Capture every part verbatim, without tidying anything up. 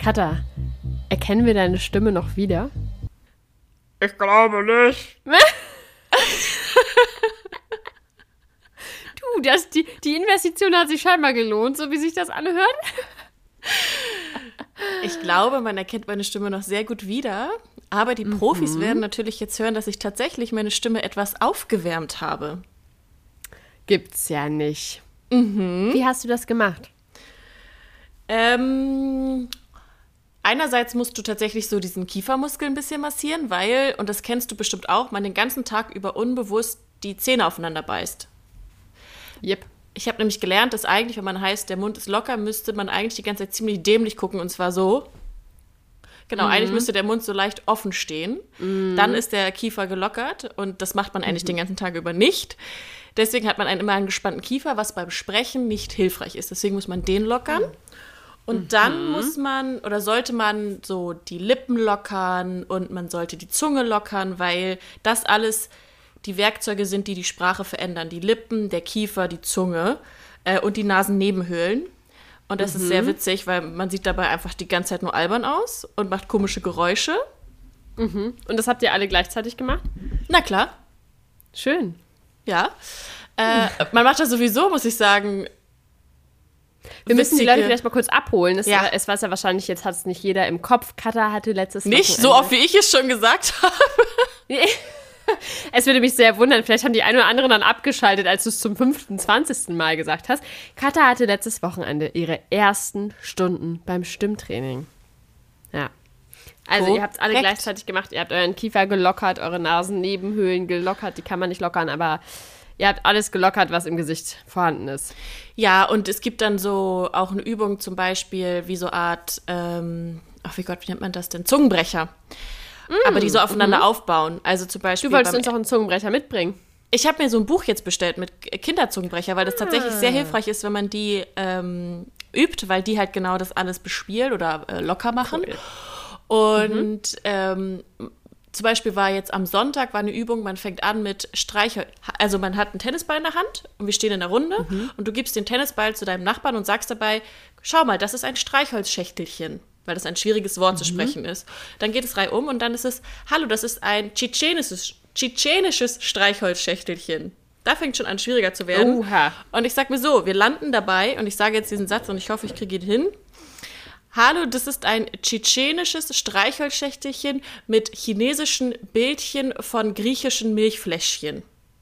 Katha, erkennen wir deine Stimme noch wieder? Ich glaube nicht. Du, das, die, die Investition hat sich scheinbar gelohnt, so wie sich das anhört. Ich glaube, man erkennt meine Stimme noch sehr gut wieder. Aber die Profis mhm. werden natürlich jetzt hören, dass ich tatsächlich meine Stimme etwas aufgewärmt habe. Gibt's ja nicht. Mhm. Wie hast du das gemacht? Ähm, einerseits musst du tatsächlich so diesen Kiefermuskel ein bisschen massieren, weil, und das kennst du bestimmt auch, man den ganzen Tag über unbewusst die Zähne aufeinander beißt. Yep. Ich habe nämlich gelernt, dass eigentlich, wenn man heißt, der Mund ist locker, müsste man eigentlich die ganze Zeit ziemlich dämlich gucken, und zwar so. Genau, mhm. eigentlich müsste der Mund so leicht offen stehen. Mhm. Dann ist der Kiefer gelockert und das macht man eigentlich mhm. den ganzen Tag über nicht. Deswegen hat man einen, immer einen gespannten Kiefer, was beim Sprechen nicht hilfreich ist. Deswegen muss man den lockern. Mhm. Und dann muss man oder sollte man so die Lippen lockern und man sollte die Zunge lockern, weil das alles die Werkzeuge sind, die die Sprache verändern. Die Lippen, der Kiefer, die Zunge äh, und die Nasennebenhöhlen. Und das mhm. ist sehr witzig, weil man sieht dabei einfach die ganze Zeit nur albern aus und macht komische Geräusche. Mhm. Und das habt ihr alle gleichzeitig gemacht? Na klar. Schön. Ja. Äh, man macht das sowieso, muss ich sagen. Wir müssen die Leute vielleicht mal kurz abholen. Es, ja. war, es weiß ja wahrscheinlich, jetzt hat es nicht jeder im Kopf. Katha hatte letztes Nicht Wochenende. so oft, wie ich es schon gesagt habe. Es würde mich sehr wundern, vielleicht haben die einen oder anderen dann abgeschaltet, als du es zum fünften, zwanzigsten Mal gesagt hast. Katha hatte letztes Wochenende ihre ersten Stunden beim Stimmtraining. Ja. Also Korrekt. Ihr habt es alle gleichzeitig gemacht. Ihr habt euren Kiefer gelockert, eure Nasennebenhöhlen gelockert. Die kann man nicht lockern, aber ihr habt alles gelockert, was im Gesicht vorhanden ist. Ja, und es gibt dann so auch eine Übung zum Beispiel, wie so Art, ähm, ach wie Gott, wie nennt man das denn? Zungenbrecher. Mm, aber die so aufeinander mm. aufbauen. Also zum Beispiel. Du wolltest uns auch einen Zungenbrecher mitbringen. Ich habe mir so ein Buch jetzt bestellt mit Kinderzungenbrecher, weil das ah. tatsächlich sehr hilfreich ist, wenn man die ähm, übt, weil die halt genau das alles bespielen oder äh, locker machen. Cool. Und mhm. ähm, zum Beispiel war jetzt am Sonntag war eine Übung, man fängt an mit Streichholz. Also man hat einen Tennisball in der Hand und wir stehen in der Runde mhm. und du gibst den Tennisball zu deinem Nachbarn und sagst dabei, schau mal, das ist ein Streichholzschächtelchen, weil das ein schwieriges Wort mhm. zu sprechen ist. Dann geht es reihum und dann ist es, hallo, das ist ein tschetschenisches, tschetschenisches Streichholzschächtelchen. Da fängt schon an, schwieriger zu werden. Oha. Und ich sag mir so, wir landen dabei und ich sage jetzt diesen Satz und ich hoffe, ich kriege ihn hin. Hallo, das ist ein tschetschenisches Streichholzschächtelchen mit chinesischen Bildchen von griechischen Milchfläschchen.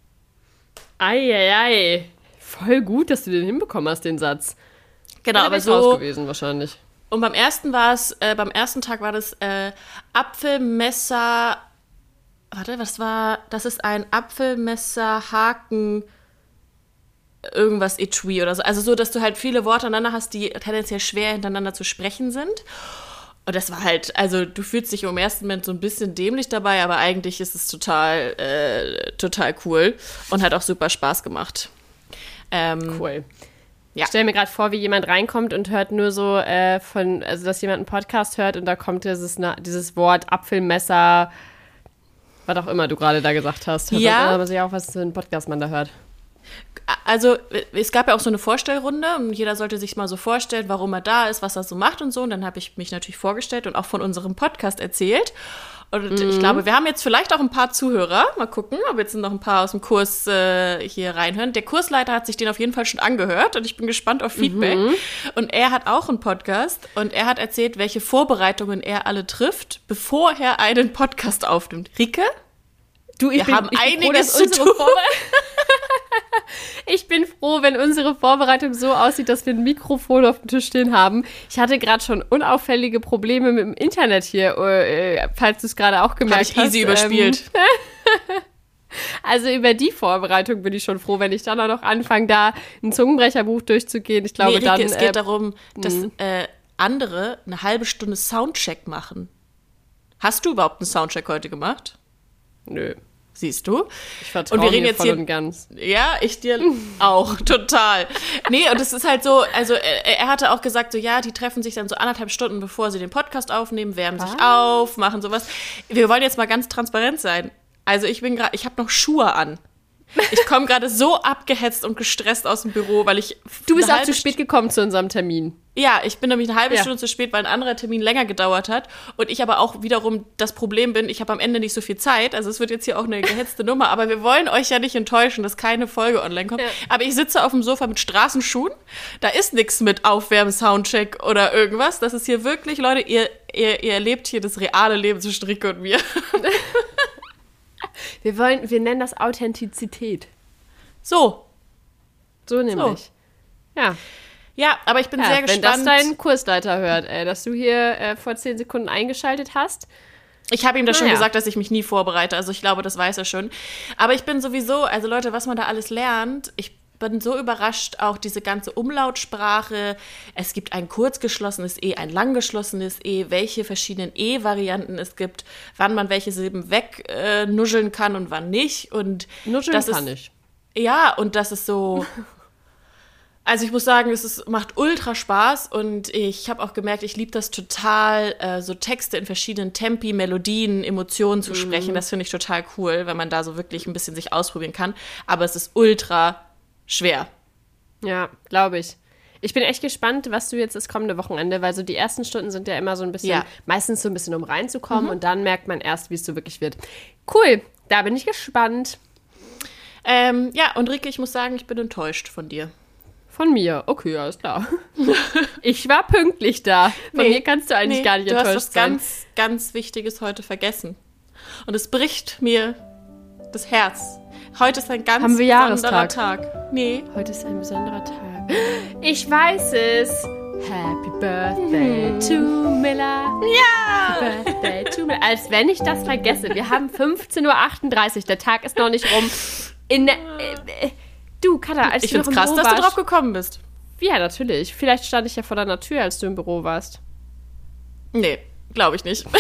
Eieiei. Voll gut, dass du den hinbekommen hast, den Satz. Genau, ja, aber so so gewesen wahrscheinlich. Und beim ersten war es, äh, beim ersten Tag war das äh, Apfelmesser. Warte, was war? Das ist ein Apfelmesser, Haken. Irgendwas Etui oder so. Also so, dass du halt viele Worte aneinander hast, die tendenziell schwer hintereinander zu sprechen sind. Und das war halt, also du fühlst dich im ersten Moment so ein bisschen dämlich dabei, aber eigentlich ist es total, äh, total cool und hat auch super Spaß gemacht. Ähm, cool. Ja. Ich stelle mir gerade vor, wie jemand reinkommt und hört nur so äh, von, also dass jemand einen Podcast hört und da kommt dieses, na, dieses Wort Apfelmesser, was auch immer du gerade da gesagt hast. Hört ja. man sich auch, was für einen Podcast man da hört. Also es gab ja auch so eine Vorstellrunde und jeder sollte sich mal so vorstellen, warum er da ist, was er so macht und so. Und dann habe ich mich natürlich vorgestellt und auch von unserem Podcast erzählt. Und mhm. ich glaube, wir haben jetzt vielleicht auch ein paar Zuhörer. Mal gucken, ob jetzt noch ein paar aus dem Kurs äh, hier reinhören. Der Kursleiter hat sich den auf jeden Fall schon angehört und ich bin gespannt auf Feedback. Mhm. Und er hat auch einen Podcast und er hat erzählt, welche Vorbereitungen er alle trifft, bevor er einen Podcast aufnimmt. Rike? Du, ich wir bin, haben ich bin einiges froh, zu tun. Ich bin froh, wenn unsere Vorbereitung so aussieht, dass wir ein Mikrofon auf dem Tisch stehen haben. Ich hatte gerade schon unauffällige Probleme mit dem Internet hier, äh, falls du es gerade auch gemerkt hast. Habe ich easy überspielt. Ähm, also über die Vorbereitung bin ich schon froh, wenn ich dann auch noch anfange, da ein Zungenbrecherbuch durchzugehen. Ich glaube, nee, Rike, dann, es geht äh, darum, dass äh, andere eine halbe Stunde Soundcheck machen. Hast du überhaupt einen Soundcheck heute gemacht? Nö. Siehst du? Ich vertraue und wir reden mir jetzt voll hier, und ganz. Ja, ich dir auch, total. Nee, und es ist halt so, also er, er hatte auch gesagt, so ja, die treffen sich dann so anderthalb Stunden, bevor sie den Podcast aufnehmen, wärmen sich ah. auf, machen sowas. Wir wollen jetzt mal ganz transparent sein. Also ich bin gerade, ich habe noch Schuhe an. Ich komme gerade so abgehetzt und gestresst aus dem Büro, weil ich... Du bist eine auch zu halbe spät gekommen zu unserem Termin. Ja, ich bin nämlich eine halbe Ja. Stunde zu spät, weil ein anderer Termin länger gedauert hat. Und ich aber auch wiederum das Problem bin, ich habe am Ende nicht so viel Zeit. Also es wird jetzt hier auch eine gehetzte Nummer. Aber wir wollen euch ja nicht enttäuschen, dass keine Folge online kommt. Ja. Aber ich sitze auf dem Sofa mit Straßenschuhen. Da ist nichts mit Aufwärmen, Soundcheck oder irgendwas. Das ist hier wirklich, Leute, ihr, ihr, ihr erlebt hier das reale Leben zwischen Ricke und mir. Wir wollen, wir nennen das Authentizität. So. So nämlich. Ja. Ja, aber ich bin ja sehr wenn gespannt. das dein Kursleiter hört, ey, dass du hier äh, vor zehn Sekunden eingeschaltet hast. Ich habe ihm das schon Naja. gesagt, dass ich mich nie vorbereite. Also ich glaube, das weiß er schon. Aber ich bin sowieso, also Leute, was man da alles lernt, ich bin so überrascht, auch diese ganze Umlautsprache. Es gibt ein kurzgeschlossenes E, ein langgeschlossenes E, welche verschiedenen E-Varianten es gibt, wann man welche Silben wegnuscheln äh, kann und wann nicht. Und Nuscheln das kann ist, ich. Ja, und das ist so... Also ich muss sagen, es ist, macht ultra Spaß und ich habe auch gemerkt, ich liebe das total, äh, so Texte in verschiedenen Tempi, Melodien, Emotionen zu sprechen. Mhm. Das finde ich total cool, wenn man da so wirklich ein bisschen sich ausprobieren kann. Aber es ist ultra schwer. Ja, glaube ich. Ich bin echt gespannt, was du jetzt das kommende Wochenende, weil so die ersten Stunden sind ja immer so ein bisschen, Ja. meistens so ein bisschen um reinzukommen und dann merkt man erst, wie es so wirklich wird. Cool, da bin ich gespannt. Ähm, ja, und Rike, ich muss sagen, ich bin enttäuscht von dir. Von mir. Okay, alles klar. Ich war pünktlich da. Von Nee, mir kannst du eigentlich nee, gar nicht du enttäuscht hast was sein. ganz, ganz Wichtiges heute vergessen. Und es bricht mir das Herz. Heute ist ein ganz Haben wir besonderer Jahrestag? Tag. Nee. Heute ist ein besonderer Tag. Ich weiß es. Happy Birthday to Miller. Ja! Happy Birthday to Miller. Als wenn ich das vergesse. Wir haben fünfzehn Uhr achtunddreißig. Der Tag ist noch nicht rum. In der, äh, äh, du, Katha, als Ich du noch find's im krass, Büro dass du warst, drauf gekommen bist. Ja, natürlich. Vielleicht stand ich ja vor deiner Tür, als du im Büro warst. Nee, glaube ich nicht.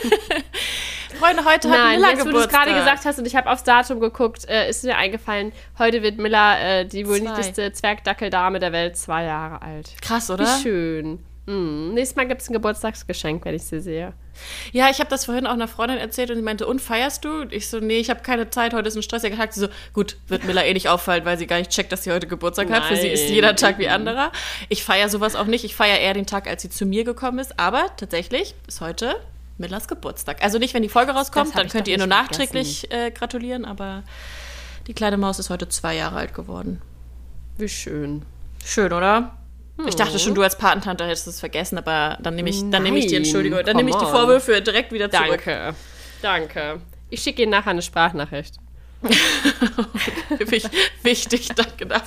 Freunde, heute hat Nein, Miller jetzt, wo du es Geburtstag. gerade gesagt hast und ich habe aufs Datum geguckt, äh, ist mir eingefallen, heute wird Miller, äh, die wohl Zwei. niedlichste Zwergdackeldame der Welt, zwei Jahre alt. Krass, oder? Wie schön. Mhm. Nächstes Mal gibt es ein Geburtstagsgeschenk, wenn ich sie sehe. Ja, ich habe das vorhin auch einer Freundin erzählt und sie meinte, und feierst du? Und ich so, nee, ich habe keine Zeit, heute ist ein stressiger Tag. Sie so, gut, wird Miller eh nicht auffallen, weil sie gar nicht checkt, dass sie heute Geburtstag hat. Für sie ist Nein. jeder Tag wie anderer. Ich feiere sowas auch nicht. Ich feiere eher den Tag, als sie zu mir gekommen ist. Aber tatsächlich ist heute Millers Geburtstag. Also nicht, wenn die Folge rauskommt, hab dann ich könnt doch ihr nur nicht nachträglich äh, gratulieren. Aber die kleine Maus ist heute zwei Jahre alt geworden. Wie schön. Schön, oder? Ich dachte schon, du als Patentante hättest es vergessen, aber dann nehme ich, dann nehme ich die Nein, Entschuldigung, dann come nehme ich die on. Vorwürfe direkt wieder zurück. Danke. Danke. Ich schicke Ihnen nachher eine Sprachnachricht. Wich- Wichtig, danke dafür.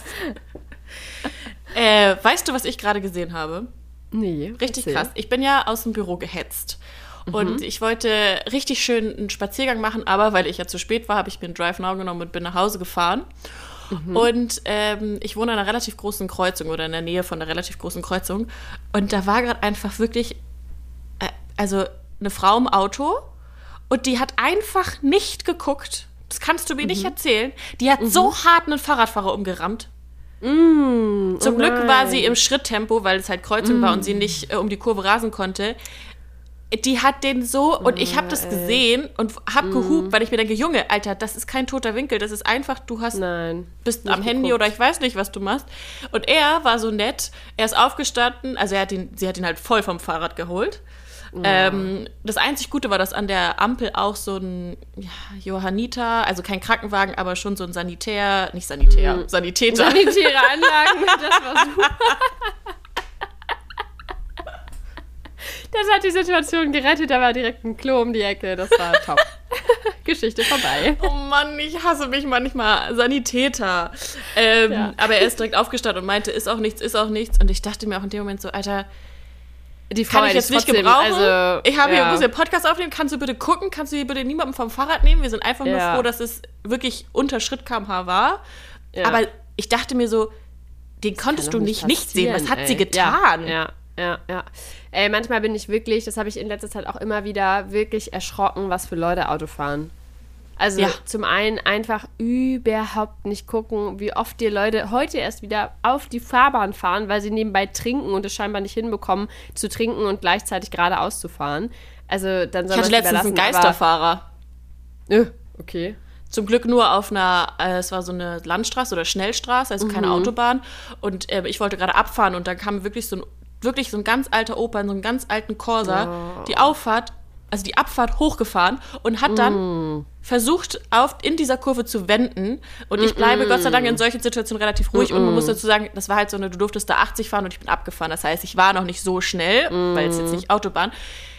Äh, weißt du, was ich gerade gesehen habe? Nee. Richtig erzähl. krass. Ich bin ja aus dem Büro gehetzt. Und ich wollte richtig schön einen Spaziergang machen, aber weil ich ja zu spät war, habe ich mir einen Drive Now genommen und bin nach Hause gefahren. Und ähm, ich wohne an einer relativ großen Kreuzung oder in der Nähe von einer relativ großen Kreuzung. Und da war gerade einfach wirklich, äh, also eine Frau im Auto und die hat einfach nicht geguckt. Das kannst du mir nicht erzählen. Die hat so hart einen Fahrradfahrer umgerammt. Mm, Zum oh Glück nein. war sie im Schritttempo, weil es halt Kreuzung war und sie nicht äh, um die Kurve rasen konnte. Die hat den so, und ich habe das gesehen und habe gehupt, weil ich mir denke, Junge, Alter, das ist kein toter Winkel, das ist einfach, du hast, Nein. bist nicht am Handy geguckt. oder ich weiß nicht, was du machst. Und er war so nett, er ist aufgestanden, also er hat ihn, sie hat ihn halt voll vom Fahrrad geholt. Ähm, das einzig Gute war, dass an der Ampel auch so ein ja, Johanniter, also kein Krankenwagen, aber schon so ein Sanitär, nicht Sanitär, Sanitäter. Sanitäre Anlagen, das war super. Das hat die Situation gerettet, da war direkt ein Klo um die Ecke, das war top. Geschichte vorbei. Oh Mann, ich hasse mich manchmal. Sanitäter. Ähm, Ja. Aber er ist direkt aufgestanden und meinte, ist auch nichts, ist auch nichts. Und ich dachte mir auch in dem Moment so, Alter, Die Frau kann ich hätte jetzt nicht trotzdem, gebrauchen? Also, ich habe hier, ja. muss hier einen Podcast aufnehmen, kannst du bitte gucken? Kannst du hier bitte niemanden vom Fahrrad nehmen? Wir sind einfach nur Ja. froh, dass es wirklich unter Schritt Kilometer pro Stunde war. Ja. Aber ich dachte mir so, den konntest Kann du doch nicht nicht sehen. Was passieren, hat sie ey. getan? Ja, ja, ja, ja. Ey, manchmal bin ich wirklich, das habe ich in letzter Zeit auch immer wieder wirklich erschrocken, was für Leute Auto fahren. Also Ja. zum einen einfach überhaupt nicht gucken, wie oft die Leute heute erst wieder auf die Fahrbahn fahren, weil sie nebenbei trinken und es scheinbar nicht hinbekommen, zu trinken und gleichzeitig geradeaus zu fahren. Also dann soll Ich hatte man's letztens einen überlassen, Geisterfahrer. Aber, äh, okay. Zum Glück nur auf einer, äh, es war so eine Landstraße oder Schnellstraße, also keine Mhm. Autobahn. Und äh, ich wollte gerade abfahren und dann kam wirklich so ein, wirklich so ein ganz alter Opa in so einem ganz alten Corsa, Oh. die Auffahrt, also die Abfahrt hochgefahren und hat dann Mm. versucht, auf, in dieser Kurve zu wenden. Und ich bleibe Mm-mm. Gott sei Dank in solchen Situationen relativ ruhig. Und man muss dazu sagen, das war halt so eine, du durftest da achtzig fahren und ich bin abgefahren. Das heißt, ich war noch nicht so schnell, Mm. weil es jetzt nicht Autobahn.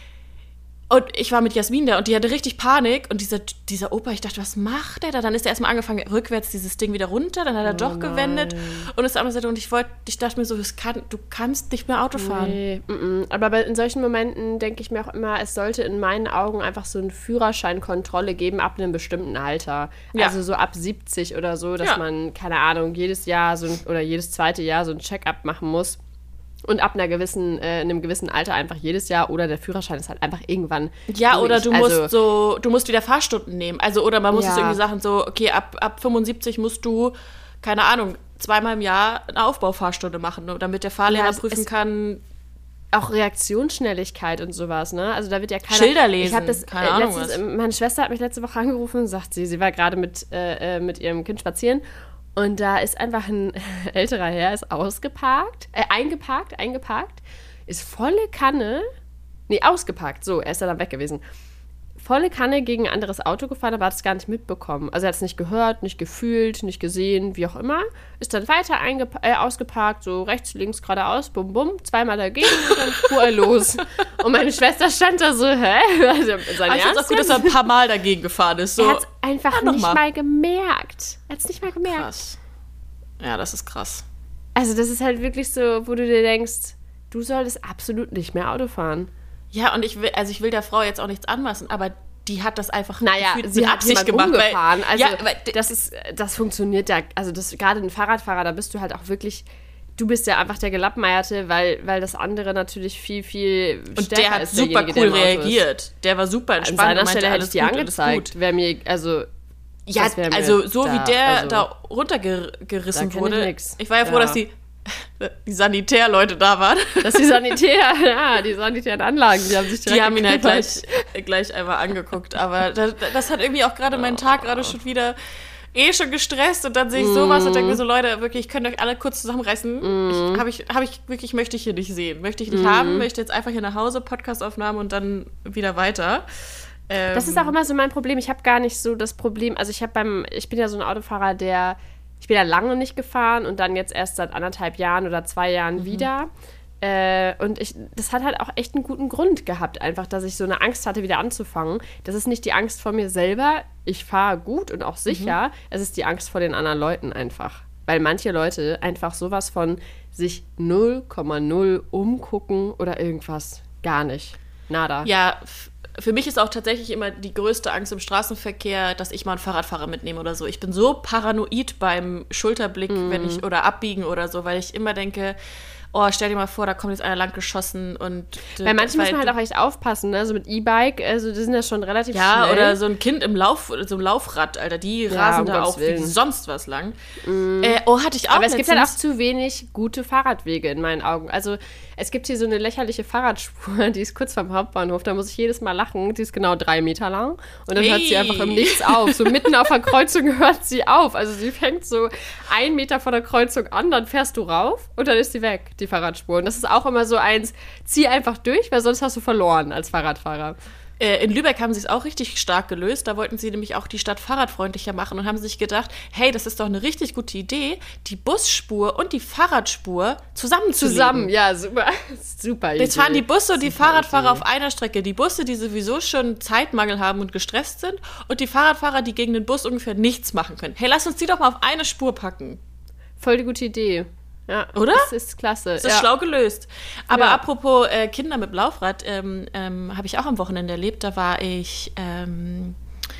Und ich war mit Jasmin da und die hatte richtig Panik. Und dieser, dieser Opa, ich dachte, was macht der da? Dann ist er erstmal angefangen, rückwärts dieses Ding wieder runter. Dann hat er Oh doch gewendet. nein. Und das andere Seite. Und ich wollte, ich dachte mir so, das kann, du kannst nicht mehr Auto fahren. Nee, mm-mm. Aber bei, in solchen Momenten denke ich mir auch immer, es sollte in meinen Augen einfach so eine Führerscheinkontrolle geben ab einem bestimmten Alter. Ja. Also so ab siebzig oder so, dass Ja. man, keine Ahnung, jedes Jahr so ein, oder jedes zweite Jahr so ein Check-up machen muss. Und ab einer gewissen, äh, einem gewissen Alter einfach jedes Jahr oder der Führerschein ist halt einfach irgendwann Ja, durch. oder du also, musst so, du musst wieder Fahrstunden nehmen. Also, oder man muss Ja. es irgendwie sagen, so, okay, ab, ab fünfundsiebzig musst du, keine Ahnung, zweimal im Jahr eine Aufbaufahrstunde machen, ne, damit der Fahrlehrer Ja, es- prüfen es- kann. auch Reaktionsschnelligkeit und sowas, ne? Also da wird ja keiner... Schilder lesen, Ich hab das, keine äh, Ahnung letztens, was. äh, Meine Schwester hat mich letzte Woche angerufen und sagt, sie, sie war gerade mit, äh, äh, mit ihrem Kind spazieren und da ist einfach ein älterer Herr, ist ausgeparkt, äh, eingeparkt, eingeparkt, ist volle Kanne, nee, ausgeparkt, so, er ist dann weg gewesen. Volle Kanne gegen ein anderes Auto gefahren, aber hat es gar nicht mitbekommen. Also er hat es nicht gehört, nicht gefühlt, nicht gesehen, wie auch immer. Ist dann weiter eingepa- äh, ausgeparkt, so rechts, links, geradeaus, bum, bum, zweimal dagegen und dann fuhr er los. Und meine Schwester stand da so, hä? Also, sein Aber ich find's Ernst auch gut, dass jetzt? er ein paar Mal dagegen gefahren ist. So. Er hat es einfach Ja, noch nicht mal. mal. gemerkt. Er hat es nicht mal gemerkt. Krass. Ja, das ist krass. Also das ist halt wirklich so, wo du dir denkst, du solltest absolut nicht mehr Auto fahren. Ja, und ich will, also ich will der Frau jetzt auch nichts anmaßen, aber die hat das einfach Naja, gefühlt sie mit hat Absicht jemand gemacht. umgefahren. Weil, Also ja, weil, das ist, das funktioniert ja, also das gerade ein Fahrradfahrer, da bist du halt auch wirklich, du bist ja einfach der Gelappmeierte, weil, weil das andere natürlich viel, viel und stärker der hat ist. super derjenige, cool der im Auto ist. reagiert. Der war super An entspannt. seiner und meinte, Stelle hätte alles ich die gut, alles gut. angezeigt. Wäre mir, also Ja, das wär mir also so da, wie der also, da runtergerissen da kenn ich wurde. nix. Ich war ja froh, Ja. dass die, die Sanitärleute da waren. dass die Sanitär, ja, die sanitären Anlagen, die haben sich direkt Die haben ihn halt gekümmert. gleich, gleich einmal angegucht. Aber das, das hat irgendwie auch gerade meinen Tag gerade schon wieder eh schon gestresst. Und dann sehe ich sowas und denke mir so, Leute, wirklich, könnt ihr euch alle kurz zusammenreißen. Mm. Ich, habe ich, habe ich wirklich, möchte ich hier nicht sehen. Möchte ich nicht haben. Möchte jetzt einfach hier nach Hause, Podcastaufnahme und dann wieder weiter. Ähm, Das ist auch immer so mein Problem. Ich habe gar nicht so das Problem. Also ich habe beim, ich bin ja so ein Autofahrer, der, ich bin ja lange nicht gefahren und dann jetzt erst seit anderthalb Jahren oder zwei Jahren wieder. Äh, und ich, das hat halt auch echt einen guten Grund gehabt, einfach, dass ich so eine Angst hatte, wieder anzufangen. Das ist nicht die Angst vor mir selber. Ich fahre gut und auch sicher. Es ist die Angst vor den anderen Leuten einfach. Weil manche Leute einfach sowas von sich null Komma null umgucken oder irgendwas. Gar nicht. Nada. Ja, f- für mich ist auch tatsächlich immer die größte Angst im Straßenverkehr, dass ich mal einen Fahrradfahrer mitnehme oder so. Ich bin so paranoid beim Schulterblick, wenn ich oder abbiegen oder so, weil ich immer denke, oh, stell dir mal vor, da kommt jetzt einer lang geschossen und Bei manchen muss weil man halt du- auch echt aufpassen, ne? So mit E-Bike, also die sind ja schon relativ ja, schnell. oder so ein Kind im Lauf, so ein Laufrad, Alter, die Ja, rasen um da Gottes auch wie Willen. sonst was lang. Äh, oh, hatte ich auch Aber es gibt halt auch letztens. zu wenig gute Fahrradwege in meinen Augen. Also es gibt hier so eine lächerliche Fahrradspur, die ist kurz vorm Hauptbahnhof, da muss ich jedes Mal lachen. Die ist genau drei Meter lang und dann hört sie Hey. einfach im Nichts auf. So mitten auf der Kreuzung hört sie auf. Also sie fängt so ein Meter vor der Kreuzung an, dann fährst du rauf und dann ist sie weg, die Fahrradspur. Und das ist auch immer so eins, zieh einfach durch, weil sonst hast du verloren als Fahrradfahrer. Äh, in Lübeck haben sie es auch richtig stark gelöst. Da wollten sie nämlich auch die Stadt fahrradfreundlicher machen und haben sich gedacht, hey, das ist doch eine richtig gute Idee, die Busspur und die Fahrradspur zusammenzulegen. Zusammen, ja, super. Super Jetzt fahren die Busse und die Super Fahrradfahrer Idee. auf einer Strecke. Die Busse, die sowieso schon Zeitmangel haben und gestresst sind. Und die Fahrradfahrer, die gegen den Bus ungefähr nichts machen können. Hey, lass uns die doch mal auf eine Spur packen. Voll die gute Idee. Ja, Oder? Das ist klasse. Das ist ja. schlau gelöst. Aber Ja. apropos äh, Kinder mit Laufrad, ähm, ähm, habe ich auch am Wochenende erlebt. Da war ich ähm,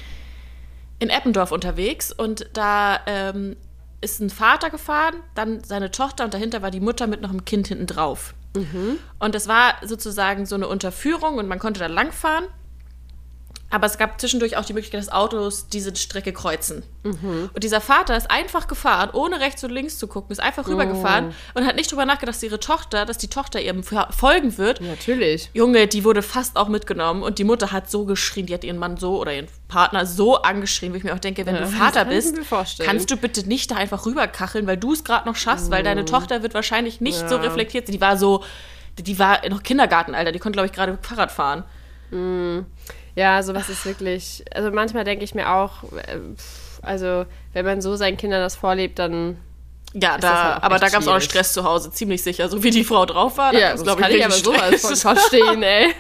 in Eppendorf unterwegs und da ähm, ist ein Vater gefahren, dann seine Tochter und dahinter war die Mutter mit noch einem Kind hinten drauf. Und das war sozusagen so eine Unterführung und man konnte da langfahren. Aber es gab zwischendurch auch die Möglichkeit, dass Autos diese Strecke kreuzen. Mhm. Und dieser Vater ist einfach gefahren, ohne rechts und links zu gucken, ist einfach rübergefahren oh. und hat nicht drüber nachgedacht, dass ihre Tochter, dass die Tochter ihm folgen wird. Natürlich. Junge, die wurde fast auch mitgenommen und die Mutter hat so geschrien, die hat ihren Mann so oder ihren Partner so angeschrien, wo ich mir auch denke, wenn ja, du Vater bist, kannst du bitte nicht da einfach rüberkacheln, weil du es gerade noch schaffst, oh. weil deine Tochter wird wahrscheinlich nicht ja. so reflektiert sein. Die war so, die war noch Kindergartenalter, die konnte, glaube ich, gerade Fahrrad fahren. Mhm. Ja, sowas ist wirklich, also manchmal denke ich mir auch, also wenn man so seinen Kindern das vorlebt, dann ja, da, halt aber da gab es auch Stress zu Hause, ziemlich sicher, so wie die Frau drauf war. Ja, das, das kann ich, ich aber sowas von verstehen, ey.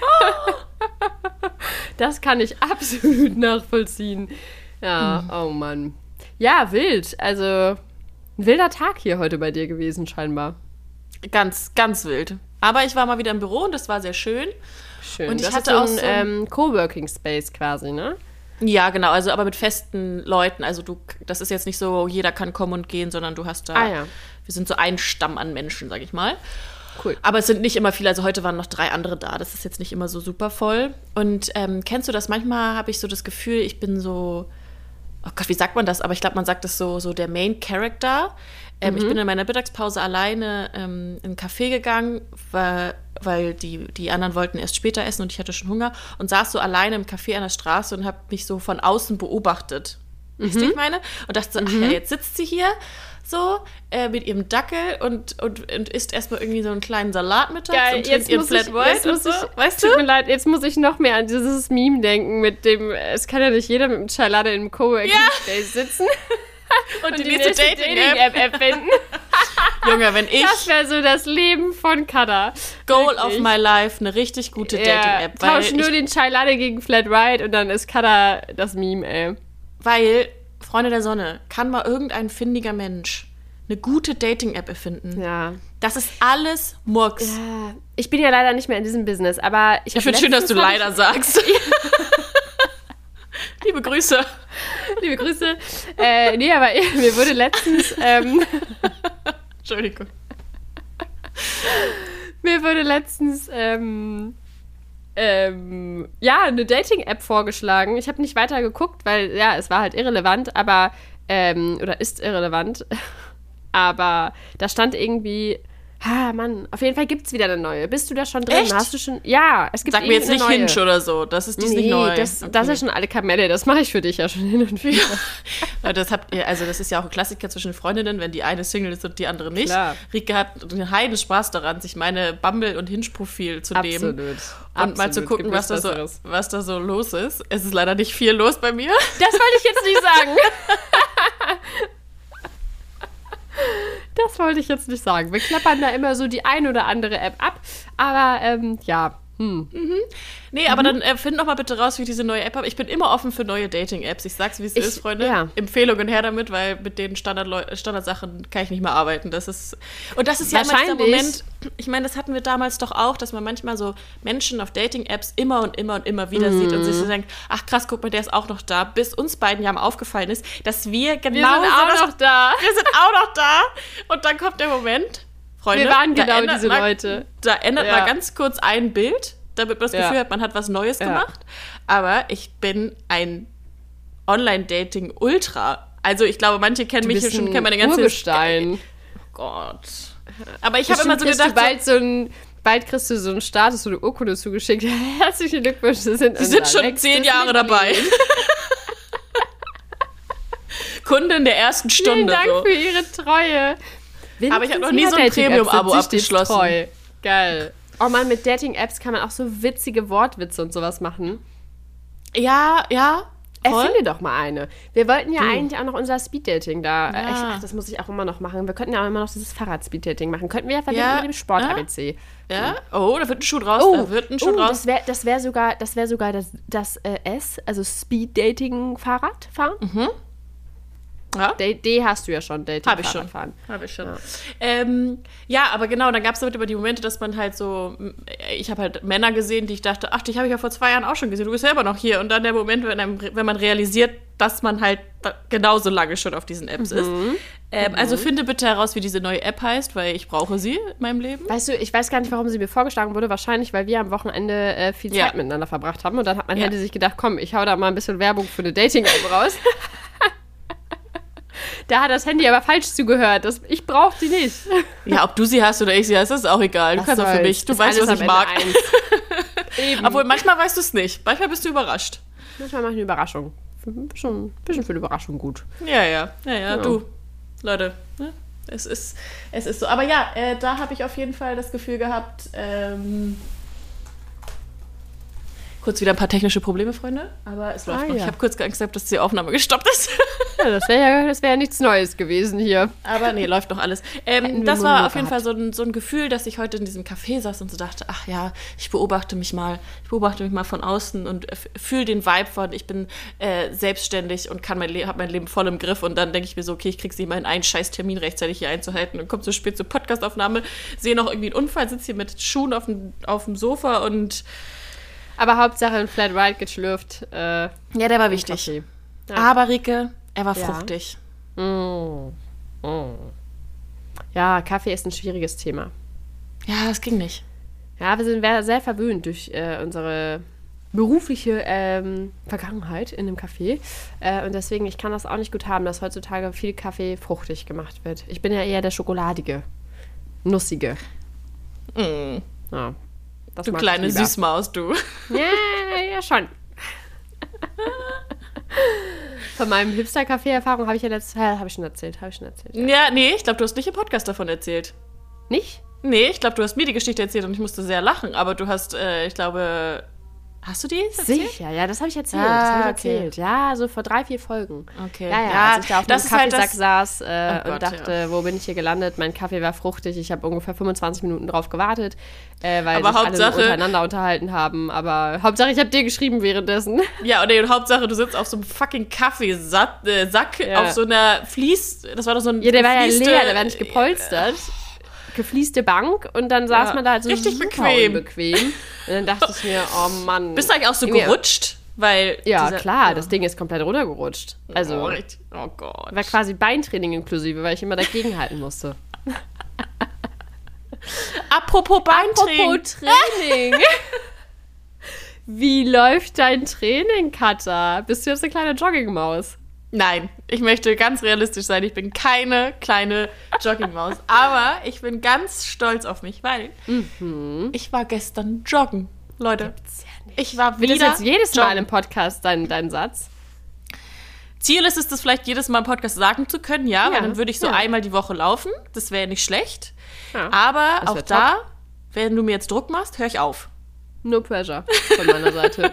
Das kann ich absolut nachvollziehen. Ja, hm. oh Mann. Ja, wild, also ein wilder Tag hier heute bei dir gewesen scheinbar. Ganz, ganz wild. Aber ich war mal wieder im Büro und das war sehr schön. Schön. Und ich das hatte auch so ein ähm, Coworking Space quasi, ne? Ja, genau, also aber mit festen Leuten. Also du, das ist jetzt nicht so, jeder kann kommen und gehen, sondern du hast da, ah, ja. wir sind so ein Stamm an Menschen, sag ich mal. Cool. Aber es sind nicht immer viele, also heute waren noch drei andere da, das ist jetzt nicht immer so super voll. Und ähm, kennst du das, manchmal habe ich so das Gefühl, ich bin so, oh Gott, wie sagt man das? Aber ich glaube, man sagt das so, so der Main Character. Ähm, mhm. Ich bin in meiner Mittagspause alleine ähm, in einen Café gegangen, weil, weil die, die anderen wollten erst später essen und ich hatte schon Hunger und saß so alleine im Café an der Straße und habe mich so von außen beobachtet. Mhm. Weißt du, wie ich meine? Und dachte so, ach ja, jetzt sitzt sie hier so äh, mit ihrem Dackel und, und, und isst erstmal irgendwie so einen kleinen Salat mittags Geil, und trinkt ihren Flat White und so. Ich, weißt du? Tut mir leid, jetzt muss ich noch mehr an dieses Meme denken mit dem, es kann ja nicht jeder mit einem Chai-Latte in einem Coworking Space ja. sitzen. Und, und die, die nächste, nächste Dating-App erfinden. Junge, wenn ich... Das wäre so das Leben von Kada. Goal Wirklich. of my life, eine richtig gute ja, Dating-App. Tausch nur den Chai Latte gegen Flat White und dann ist Kada das Meme, ey. Weil, Freunde der Sonne, kann mal irgendein findiger Mensch eine gute Dating-App erfinden. Ja. Das ist alles Murks. Ja. Ich bin ja leider nicht mehr in diesem Business, aber... Ich, ich finde schön, dass du leider sagst. Liebe Grüße. Liebe Grüße. Äh, nee, aber mir wurde letztens... Ähm, Entschuldigung. Mir wurde letztens... Ähm, ähm, ja, eine Dating-App vorgeschlagen. Ich habe nicht weiter geguckt, weil, ja, es war halt irrelevant, aber... Ähm, oder ist irrelevant. Aber da stand irgendwie... Ah, Mann, auf jeden Fall gibt es wieder eine neue. Bist du da schon drin? Echt? Hast du schon? Ja, es gibt Sag mir jetzt nicht Hinge oder so. Das ist, die ist nee, nicht neu. Das, okay. das ist ja schon alle Kamelle. Das mache ich für dich ja schon hin und wieder. Ja, das habt ihr, also das ist ja auch ein Klassiker zwischen Freundinnen, wenn die eine Single ist und die andere nicht. Klar. Rike hat einen heiden Spaß daran, sich meine Bumble- und Hinge-Profil zu nehmen. Absolut. Und Absolut. mal zu gucken, was da, so, was da so los ist. Es ist leider nicht viel los bei mir. Das wollte ich jetzt nicht sagen. Das wollte ich jetzt nicht sagen. Wir klappern da immer so die ein oder andere App ab. Aber ähm, ja. Hm. Mhm. Nee, aber mhm. dann äh, find doch mal bitte raus, wie ich diese neue App habe. Ich bin immer offen für neue Dating-Apps. Ich sag's, wie es ich, ist, Freunde. Ja. Empfehlungen her damit, weil mit den Standard- Standardsachen kann ich nicht mehr arbeiten. Das ist, und das ist ja immer dieser Moment, ich meine, das hatten wir damals doch auch, dass man manchmal so Menschen auf Dating-Apps immer und immer und immer wieder mhm. sieht und sich so denkt, ach krass, guck mal, der ist auch noch da. Bis uns beiden ja mal aufgefallen ist, dass wir genau wir sind auch so noch da. Wir sind auch noch da. Und dann kommt der Moment, Freunde, wir waren genau diese mal, Leute. Da ändert ja. mal ganz kurz ein Bild, damit man das ja. Gefühl hat, man hat was Neues ja. gemacht. Aber ich bin ein Online-Dating-Ultra. Also ich glaube, manche kennen du mich bist hier schon, ein kennen meine ganze... Urgestein. Oh Gott. Aber ich habe immer so gedacht... Du bald, so ein, bald kriegst du so einen Status, so eine Urkunde zugeschickt. Herzlichen Glückwunsch, Sie sind, Sie sind schon zehn Jahre dabei. Kundin der ersten Stunde. Vielen Dank so. für Ihre Treue. Wenigstens aber ich habe noch nie so ein Premium-Abo abgeschlossen. Treu. Geil. Oh Mann, mit Dating-Apps kann man auch so witzige Wortwitze und sowas machen. Ja, ja. Erfinde doch mal eine. Wir wollten ja du. eigentlich auch noch unser Speed-Dating da. Ja. Ich, ach, das muss ich auch immer noch machen. Wir könnten ja auch immer noch dieses Fahrrad-Speed-Dating machen. Könnten wir ja verbinden ja. mit dem Sport-A B C. Ja? Oh, da wird ein Schuh draus. Oh, da wird ein Schuh oh, draus. Das wäre das wär sogar, das, wär sogar das, das äh, S, also Speed-Dating-Fahrrad fahren. Mhm. Ja? D, D hast du ja schon, Dating Habe ich schon. Fahren. Habe ich schon. Ja, ähm, ja aber genau, dann gab es halt immer die Momente, dass man halt so, ich habe halt Männer gesehen, die ich dachte, ach, dich habe ich ja vor zwei Jahren auch schon gesehen, du bist selber noch hier. Und dann der Moment, wenn, einem, wenn man realisiert, dass man halt genauso lange schon auf diesen Apps mhm. ist. Ähm, mhm. Also finde bitte heraus, wie diese neue App heißt, weil ich brauche sie in meinem Leben. Weißt du, ich weiß gar nicht, warum sie mir vorgeschlagen wurde. Wahrscheinlich, weil wir am Wochenende äh, viel Zeit ja. miteinander verbracht haben. Und dann hat mein ja. Handy sich gedacht, komm, ich hau da mal ein bisschen Werbung für eine Dating-App raus. Da hat das Handy aber falsch zugehört. Das, ich brauche die nicht. Ja, ob du sie hast oder ich sie hast, ist auch egal. Du was kannst soll's. Auch für mich. Du ist weißt, was ich mag. Obwohl, manchmal weißt du es nicht. Manchmal bist du überrascht. Manchmal mache ich eine Überraschung. Ein bisschen, ein bisschen für die Überraschung gut. Ja, ja. Ja, ja, ja. Du. Leute, ne? es, ist, es ist so. Aber ja, äh, da habe ich auf jeden Fall das Gefühl gehabt, ähm, kurz wieder ein paar technische Probleme, Freunde, aber es läuft ah, noch. Ja. Ich habe kurz Angst gehabt, dass die Aufnahme gestoppt ist. Ja, das wäre ja, das wär ja nichts Neues gewesen hier. Aber nee, läuft noch alles. Ähm, das war auf jeden Fall so ein, so ein Gefühl, dass ich heute in diesem Café saß und so dachte, ach ja, ich beobachte mich mal, ich beobachte mich mal von außen und f- fühle den Vibe von, ich bin äh, selbstständig und kann mein Le- habe mein Leben voll im Griff und dann denke ich mir so, okay, ich krieg's nicht mal in einen scheiß Termin rechtzeitig hier einzuhalten und komme zu spät zur Podcastaufnahme, sehe noch irgendwie einen Unfall, sitze hier mit Schuhen auf dem, auf dem Sofa und aber Hauptsache ein Flat White geschlürft. Äh, ja, der war wichtig. Ja. Aber Rike, er war ja. fruchtig. Mm. Mm. Ja, Kaffee ist ein schwieriges Thema. Ja, das ging nicht. Ja, wir sind sehr verwöhnt durch äh, unsere berufliche ähm, Vergangenheit in dem Café. Äh, und deswegen, ich kann das auch nicht gut haben, dass heutzutage viel Kaffee fruchtig gemacht wird. Ich bin ja eher der schokoladige, nussige. Mm. Ja. Das du kleine Süßmaus, du. Ja, ja, schon. Von meinem Hipster-Café-Erfahrung habe ich ja letztes Mal, habe ich schon erzählt, habe ich schon erzählt. Ja, ja nee, ich glaube, du hast nicht im Podcast davon erzählt. Nicht? Nee, ich glaube, du hast mir die Geschichte erzählt und ich musste sehr lachen, aber du hast, äh, ich glaube, hast du die erzählt? Sicher, ja, das habe ich erzählt, ah, das habe ich okay. erzählt. Ja, so vor drei, vier Folgen. Okay. Ja, ja, ja, als ich da auf dem Kaffeesack halt saß äh, oh Gott, und dachte, ja. wo bin ich hier gelandet? Mein Kaffee war fruchtig, ich habe ungefähr fünfundzwanzig Minuten drauf gewartet, äh, weil aber sich Hauptsache, alle untereinander unterhalten haben, aber Hauptsache, ich habe dir geschrieben währenddessen. Ja, und, und Hauptsache, du sitzt auf so einem fucking Kaffeesack äh, Sack, ja. auf so einer Fließ, das war doch so ein Ja, der war ja leer, der war nicht gepolstert. Geflieste Bank und dann saß ja, man da halt so richtig super bequem. unbequem. Und dann dachte ich mir, oh Mann. Bist du eigentlich auch so gerutscht? Weil ja, dieser, klar, ja. das Ding ist komplett runtergerutscht. Also, oh, oh Gott. War quasi Beintraining inklusive, weil ich immer dagegenhalten musste. Apropos Beintraining. Apropos Training. Wie läuft dein Training, Katha? Bist du jetzt eine kleine Joggingmaus? Nein, ich möchte ganz realistisch sein. Ich bin keine kleine Joggingmaus. Aber ich bin ganz stolz auf mich, weil mhm. ich war gestern joggen. Leute, Gibt's ja nicht. ich war wieder Wird das jetzt jedes joggen. Mal im Podcast dein, dein Satz? Ziel ist es, das vielleicht jedes Mal im Podcast sagen zu können, ja, ja weil dann würde ich so ja. einmal die Woche laufen. Das wäre nicht schlecht. Ja, aber auch top. da, wenn du mir jetzt Druck machst, höre ich auf. No pressure von meiner Seite.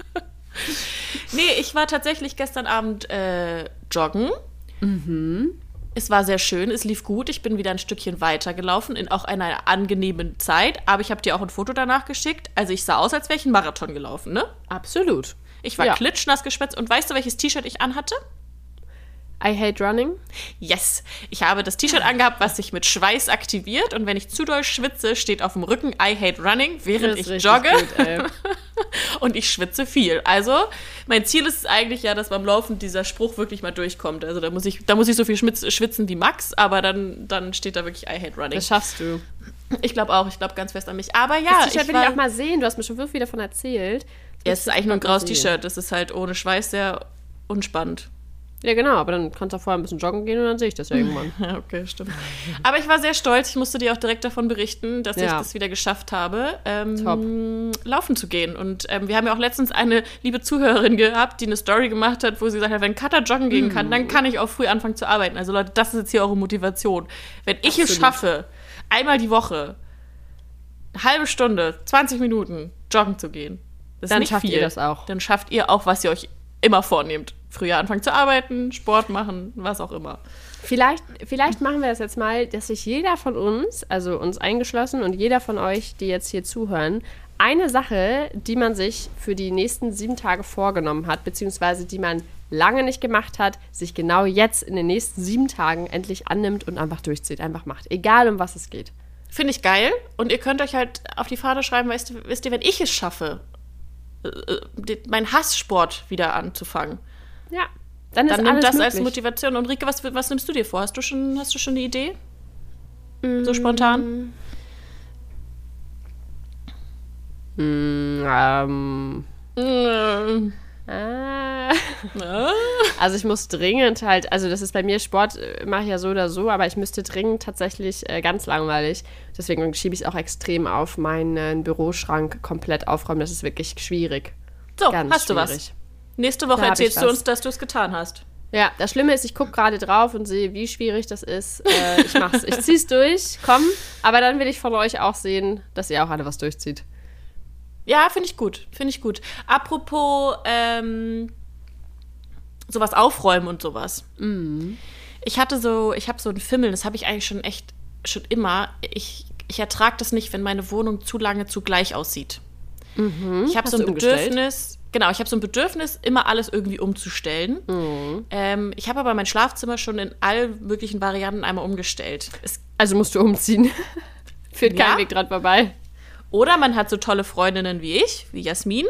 Nee, ich war tatsächlich gestern Abend äh, joggen. Mhm. Es war sehr schön, es lief gut. Ich bin wieder ein Stückchen weitergelaufen, in auch einer angenehmen Zeit. Aber ich habe dir auch ein Foto danach geschickt. Also ich sah aus, als wäre ich einen Marathon gelaufen, ne? Absolut. Ich war ja. klitschnass geschwätzt. Und weißt du, welches T-Shirt ich anhatte? I hate running. Yes. Ich habe das T-Shirt angehabt, was sich mit Schweiß aktiviert. Und wenn ich zu doll schwitze, steht auf dem Rücken I hate running, während ich jogge. Gut, ey. Und ich schwitze viel. Also, mein Ziel ist eigentlich ja, dass beim Laufen dieser Spruch wirklich mal durchkommt. Also, da muss ich, da muss ich so viel schwitzen wie Max, aber dann, dann steht da wirklich I hate running. Das schaffst du. Ich glaube auch, ich glaube ganz fest an mich. Aber ja, das T-Shirt ich will war, ich auch mal sehen. Du hast mir schon wirklich davon erzählt. Ja, es ist eigentlich nur ein graues T-Shirt. Das ist halt ohne Schweiß sehr unspannend. Ja, genau, aber dann kannst du vorher ein bisschen joggen gehen und dann sehe ich das ja irgendwann. Ja, okay, stimmt. Aber ich war sehr stolz. Ich musste dir auch direkt davon berichten, dass ja. ich das wieder geschafft habe, ähm, laufen zu gehen. Und ähm, wir haben ja auch letztens eine liebe Zuhörerin gehabt, die eine Story gemacht hat, wo sie gesagt hat, wenn Katha joggen gehen kann, mm. dann kann ich auch früh anfangen zu arbeiten. Also Leute, das ist jetzt hier eure Motivation. Wenn ich Absolut. es schaffe, einmal die Woche, eine halbe Stunde, zwanzig Minuten joggen zu gehen, das dann ist nicht schafft viel. ihr das auch. Dann schafft ihr auch, was ihr euch immer vornehmt. Früher anfangen zu arbeiten, Sport machen, was auch immer. Vielleicht, vielleicht machen wir das jetzt mal, dass sich jeder von uns, also uns eingeschlossen und jeder von euch, die jetzt hier zuhören, eine Sache, die man sich für die nächsten sieben Tage vorgenommen hat, beziehungsweise die man lange nicht gemacht hat, sich genau jetzt in den nächsten sieben Tagen endlich annimmt und einfach durchzieht, einfach macht. Egal, um was es geht. Finde ich geil. Und ihr könnt euch halt auf die Fahne schreiben, weißt du, wisst ihr, wenn ich es schaffe, meinen Hasssport wieder anzufangen. Ja. Dann, ist Dann nimm alles das möglich. als Motivation. Und Rike, was, was nimmst du dir vor? Hast du schon, hast du schon eine Idee? Mm. So spontan? Mm, ähm. Mm. Ah. Also ich muss dringend halt, also das ist bei mir, Sport äh, mache ich ja so oder so, aber ich müsste dringend tatsächlich äh, ganz langweilig, deswegen schiebe ich es auch extrem auf, meinen Büroschrank komplett aufräumen, das ist wirklich schwierig. So, ganz hast schwierig. du was? Nächste Woche Da hab erzählst ich du was. uns, dass du es getan hast. Ja, das Schlimme ist, ich gucke gerade drauf und sehe, wie schwierig das ist. Äh, ich mach's, ich zieh's durch, komm, aber dann will ich von euch auch sehen, dass ihr auch alle was durchzieht. Ja, finde ich gut, finde ich gut. Apropos ähm, sowas aufräumen und sowas. Mhm. Ich hatte so, ich habe so einen Fimmel, das habe ich eigentlich schon echt, schon immer. Ich, ich ertrage das nicht, wenn meine Wohnung zu lange zugleich aussieht. Mhm. Ich habe Hast so ein du umgestellt? Bedürfnis, genau, ich habe so ein Bedürfnis, immer alles irgendwie umzustellen. Mhm. Ähm, ich habe aber mein Schlafzimmer schon in allen möglichen Varianten einmal umgestellt. Es, Also musst du umziehen. Führt kein Ja. Weg dran vorbei. oder man hat so tolle Freundinnen wie ich, wie Jasmin,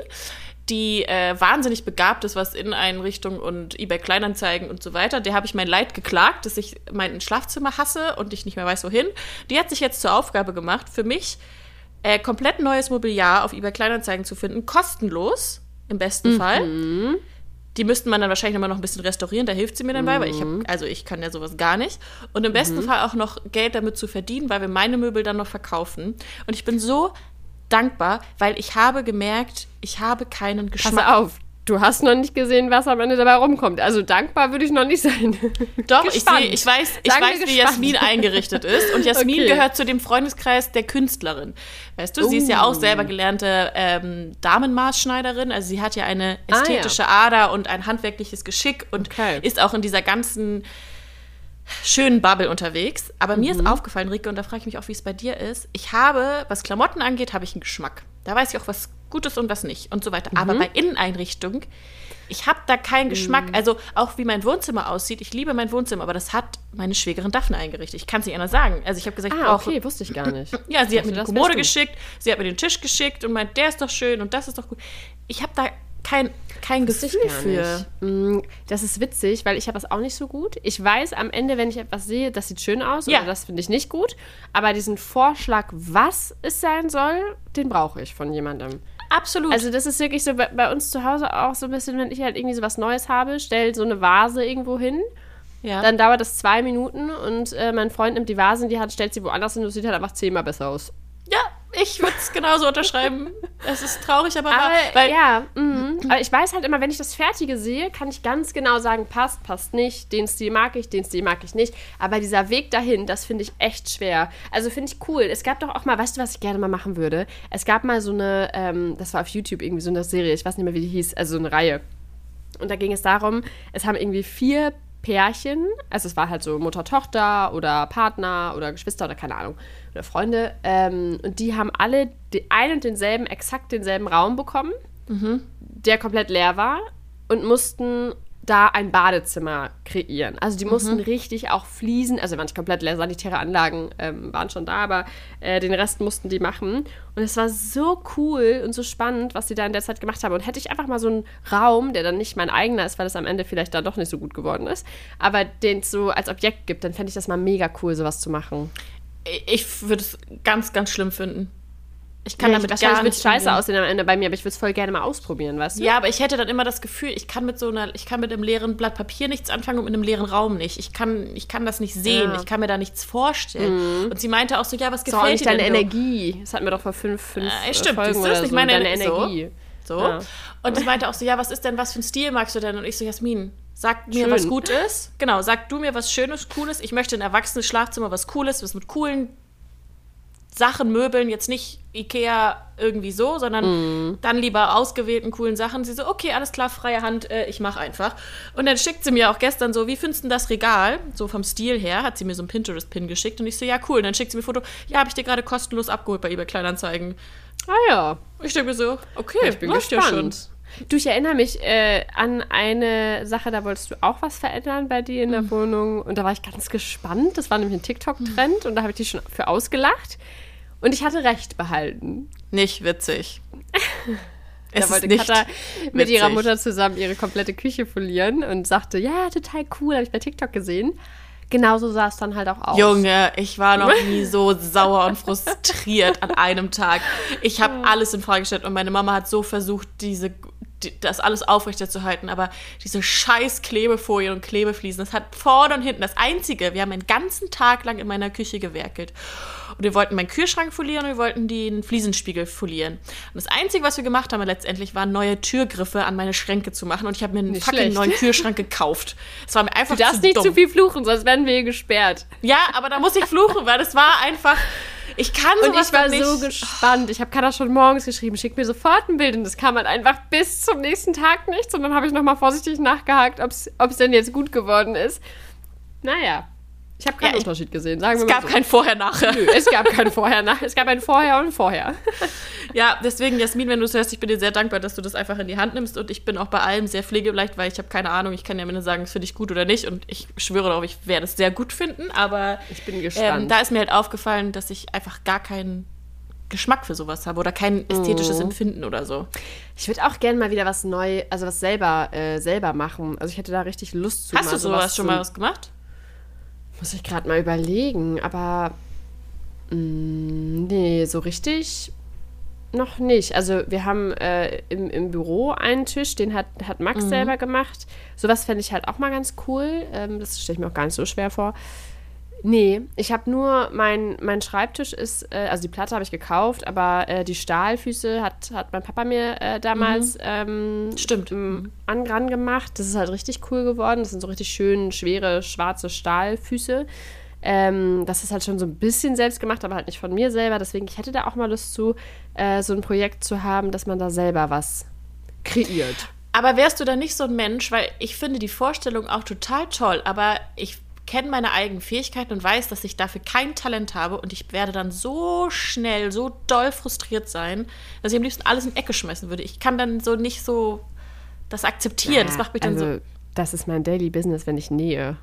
die äh, wahnsinnig begabt ist, was Inneneinrichtung und eBay Kleinanzeigen und so weiter. Der habe ich mein Leid geklagt, dass ich mein Schlafzimmer hasse und ich nicht mehr weiß, wohin. Die hat sich jetzt zur Aufgabe gemacht, für mich äh, komplett neues Mobiliar auf eBay Kleinanzeigen zu finden, kostenlos im besten Mhm. Fall. Die müssten man dann wahrscheinlich immer noch ein bisschen restaurieren, da hilft sie mir dann bei, weil ich habe, also ich kann ja sowas gar nicht. Und im besten Fall auch noch Geld damit zu verdienen, weil wir meine Möbel dann noch verkaufen. Und ich bin so dankbar, weil ich habe gemerkt, ich habe keinen Pass Geschmack. auf, du hast noch nicht gesehen, was am Ende dabei rumkommt. Also dankbar würde ich noch nicht sein. Doch, ich, Gespannt. seh, ich weiß, ich Sagen wir weiß wie gespannt. Jasmin eingerichtet ist. Und Jasmin Okay. gehört zu dem Freundeskreis der Künstlerin. Weißt du, sie ist ja auch Oh. selber gelernte ähm, Damenmaßschneiderin. Also sie hat ja eine Ah, ästhetische Ader und ein handwerkliches Geschick und Okay. ist auch in dieser ganzen schönen Bubble unterwegs. Aber mir Mhm. ist aufgefallen, Rike, und da frage ich mich auch, wie es bei dir ist. Ich habe, was Klamotten angeht, habe ich einen Geschmack. Da weiß ich auch, was gut ist und was nicht und so weiter. Mhm. Aber bei Inneneinrichtung, ich habe da keinen Geschmack. Also auch wie mein Wohnzimmer aussieht. Ich liebe mein Wohnzimmer, aber das hat meine Schwägerin Daphne eingerichtet. Ich kann es nicht anders sagen. Also ich habe gesagt, ich Ah, brauche... okay, wusste ich gar nicht. Ja, sie hat mir die Das Kommode wärst du. geschickt, sie hat mir den Tisch geschickt und meint, der ist doch schön und das ist doch gut. Ich habe da kein, kein Wusste ich Gefühl gar für. nicht. Mm, Das ist witzig, weil ich habe das auch nicht so gut. Ich weiß am Ende, wenn ich etwas sehe, das sieht schön aus Ja. oder das finde ich nicht gut. Aber diesen Vorschlag, was es sein soll, den brauche ich von jemandem. Absolut. Also das ist wirklich so bei, bei uns zu Hause auch so ein bisschen, wenn ich halt irgendwie so was Neues habe, stell so eine Vase irgendwo hin, ja. dann dauert das zwei Minuten und äh, mein Freund nimmt die Vase in die Hand, stellt sie woanders hin und es sieht halt einfach zehnmal besser aus. ja, ich würde es genauso unterschreiben. Es ist traurig, aber, wahr. Aber Weil, ja, mhm. aber ich weiß halt immer, wenn ich das Fertige sehe, kann ich ganz genau sagen, passt, passt nicht, den Stil mag ich, den Stil mag ich nicht. Aber dieser Weg dahin, das finde ich echt schwer. Also finde ich cool. Es gab doch auch mal, weißt du, was ich gerne mal machen würde? Es gab mal so eine, ähm, das war auf YouTube irgendwie so eine Serie, ich weiß nicht mehr, wie die hieß, also so eine Reihe. Und da ging es darum, es haben irgendwie vier Pärchen, also es war halt so Mutter-Tochter oder Partner oder Geschwister oder keine Ahnung, oder Freunde, ähm, und die haben alle den einen und denselben, exakt denselben Raum bekommen, der komplett leer war und mussten da ein Badezimmer kreieren. Also die mussten richtig auch Fliesen, also waren nicht komplett leer, sanitäre Anlagen ähm, waren schon da, aber äh, den Rest mussten die machen. Und es war so cool und so spannend, was sie da in der Zeit gemacht haben. Und hätte ich einfach mal so einen Raum, der dann nicht mein eigener ist, weil das am Ende vielleicht dann doch nicht so gut geworden ist, aber den es so als Objekt gibt, dann fände ich das mal mega cool, sowas zu machen. ich würde es ganz, ganz schlimm finden. Ich kann Ja, damit wahrscheinlich gar wird nicht es scheiße umgehen. aussehen am Ende bei mir, aber ich würde es voll gerne mal ausprobieren, weißt du? Ja, aber ich hätte dann immer das Gefühl, ich kann mit so einer, ich kann mit einem leeren Blatt Papier nichts anfangen und mit einem leeren Raum nicht. Ich kann, ich kann das nicht sehen, Ja. ich kann mir da nichts vorstellen. Und sie meinte auch so, ja, was Das ist auch gefällt nicht dir deine denn? Energie. Das hatten wir doch vor fünf, fünf Äh, äh, stimmt, Folgen siehst du, oder ist nicht so. meine Deine Ener- so. Energie. So. Ja. Und sie meinte auch so, ja, was ist denn, was für ein Stil magst du denn? Und ich so, Jasmin, sag mir, Schön. was gut ist. Genau, sag du mir was Schönes, Cooles. Ich möchte ein erwachsenes Schlafzimmer, was Cooles, was mit coolen Sachen, Möbeln, jetzt nicht Ikea irgendwie so, sondern Mhm. dann lieber ausgewählten coolen Sachen. Sie so, okay, alles klar, freie Hand, äh, ich mach einfach. Und dann schickt sie mir auch gestern so, wie findest du denn das Regal? So vom Stil her, hat sie mir so einen Pinterest-Pin geschickt und ich so, ja, cool. Und dann schickt sie mir ein Foto, ja, habe ich dir gerade kostenlos abgeholt bei eBay Kleinanzeigen. Ah ja, Ich denke mir so, okay, ich bin läuft gespannt. Du, ich erinnere mich äh, an eine Sache, da wolltest du auch was verändern bei dir in der Wohnung. Und da war ich ganz gespannt. Das war nämlich ein TikTok-Trend und da habe ich dich schon für ausgelacht. Und ich hatte recht behalten. Nicht witzig. Es da wollte ist nicht Katha mit witzig. ihrer Mutter zusammen ihre komplette Küche folieren und sagte, ja, total cool, habe ich bei TikTok gesehen. Genauso sah es dann halt auch aus. Junge, ich war noch nie so sauer und frustriert an einem Tag. Ich habe alles in Frage gestellt und meine Mama hat so versucht, diese, die, das alles aufrechterzuhalten, aber diese scheiß Klebefolien und Klebefliesen, das hat vorne und hinten, das Einzige, wir haben einen ganzen Tag lang in meiner Küche gewerkelt. Und wir wollten meinen Kühlschrank folieren und wir wollten den Fliesenspiegel folieren. Und das Einzige, was wir gemacht haben letztendlich, waren neue Türgriffe an meine Schränke zu machen. Und ich habe mir einen Nicht fucking schlecht. neuen Kühlschrank gekauft. Es war mir einfach Du darfst zu nicht dumm. zu viel fluchen, sonst werden wir hier gesperrt. Ja, aber da muss ich fluchen, weil das war einfach, ich kann Und sowas ich war doch nicht. so gespannt. Ich habe Katha schon morgens geschrieben, schick mir sofort ein Bild. Und das kam halt einfach bis zum nächsten Tag nichts. Und dann habe ich nochmal vorsichtig nachgehakt, ob es denn jetzt gut geworden ist. Naja, ich habe keinen Ja, ich- Unterschied gesehen, sagen wir Es mal gab so. kein Vorher-Nachher. Nö, es gab kein Vorher, nach. Es gab ein Vorher und ein Vorher. Ja, deswegen, Jasmin, wenn du es hörst, ich bin dir sehr dankbar, dass du das einfach in die Hand nimmst. Und ich bin auch bei allem sehr pflegeleicht, weil ich habe keine Ahnung, ich kann ja am Ende sagen, es finde ich gut oder nicht. Und ich schwöre darauf, ich werde es sehr gut finden. Aber Ich bin ähm, gespannt. da ist mir halt aufgefallen, dass ich einfach gar keinen Geschmack für sowas habe oder kein ästhetisches Mhm. Empfinden oder so. Ich würde auch gerne mal wieder was neu, also was selber, äh, selber machen. Also ich hätte da richtig Lust zu. Hast mal du sowas zu- schon mal was gemacht? Muss ich gerade mal überlegen, aber mh, nee, so richtig noch nicht. Also wir haben äh, im, im Büro einen Tisch, den hat, hat Max selber gemacht. Sowas fände ich halt auch mal ganz cool. Ähm, das stelle ich mir auch gar nicht so schwer vor. Nee, ich habe nur, mein, mein Schreibtisch ist, äh, also die Platte habe ich gekauft, aber äh, die Stahlfüße hat, hat mein Papa mir äh, damals ähm, Stimmt. ähm, an, ran gemacht. Das ist halt richtig cool geworden. Das sind so richtig schön schwere, schwarze Stahlfüße. Ähm, das ist halt schon so ein bisschen selbst gemacht, aber halt nicht von mir selber. Deswegen, ich hätte da auch mal Lust zu, äh, so ein Projekt zu haben, dass man da selber was kreiert. Aber wärst du da nicht so ein Mensch, weil ich finde die Vorstellung auch total toll, aber ich kenne meine eigenen Fähigkeiten und weiß, dass ich dafür kein Talent habe und ich werde dann so schnell, so doll frustriert sein, dass ich am liebsten alles in die Ecke schmeißen würde. Ich kann dann so nicht so das akzeptieren. Das macht mich dann also, so. das ist mein Daily Business, wenn ich nähe.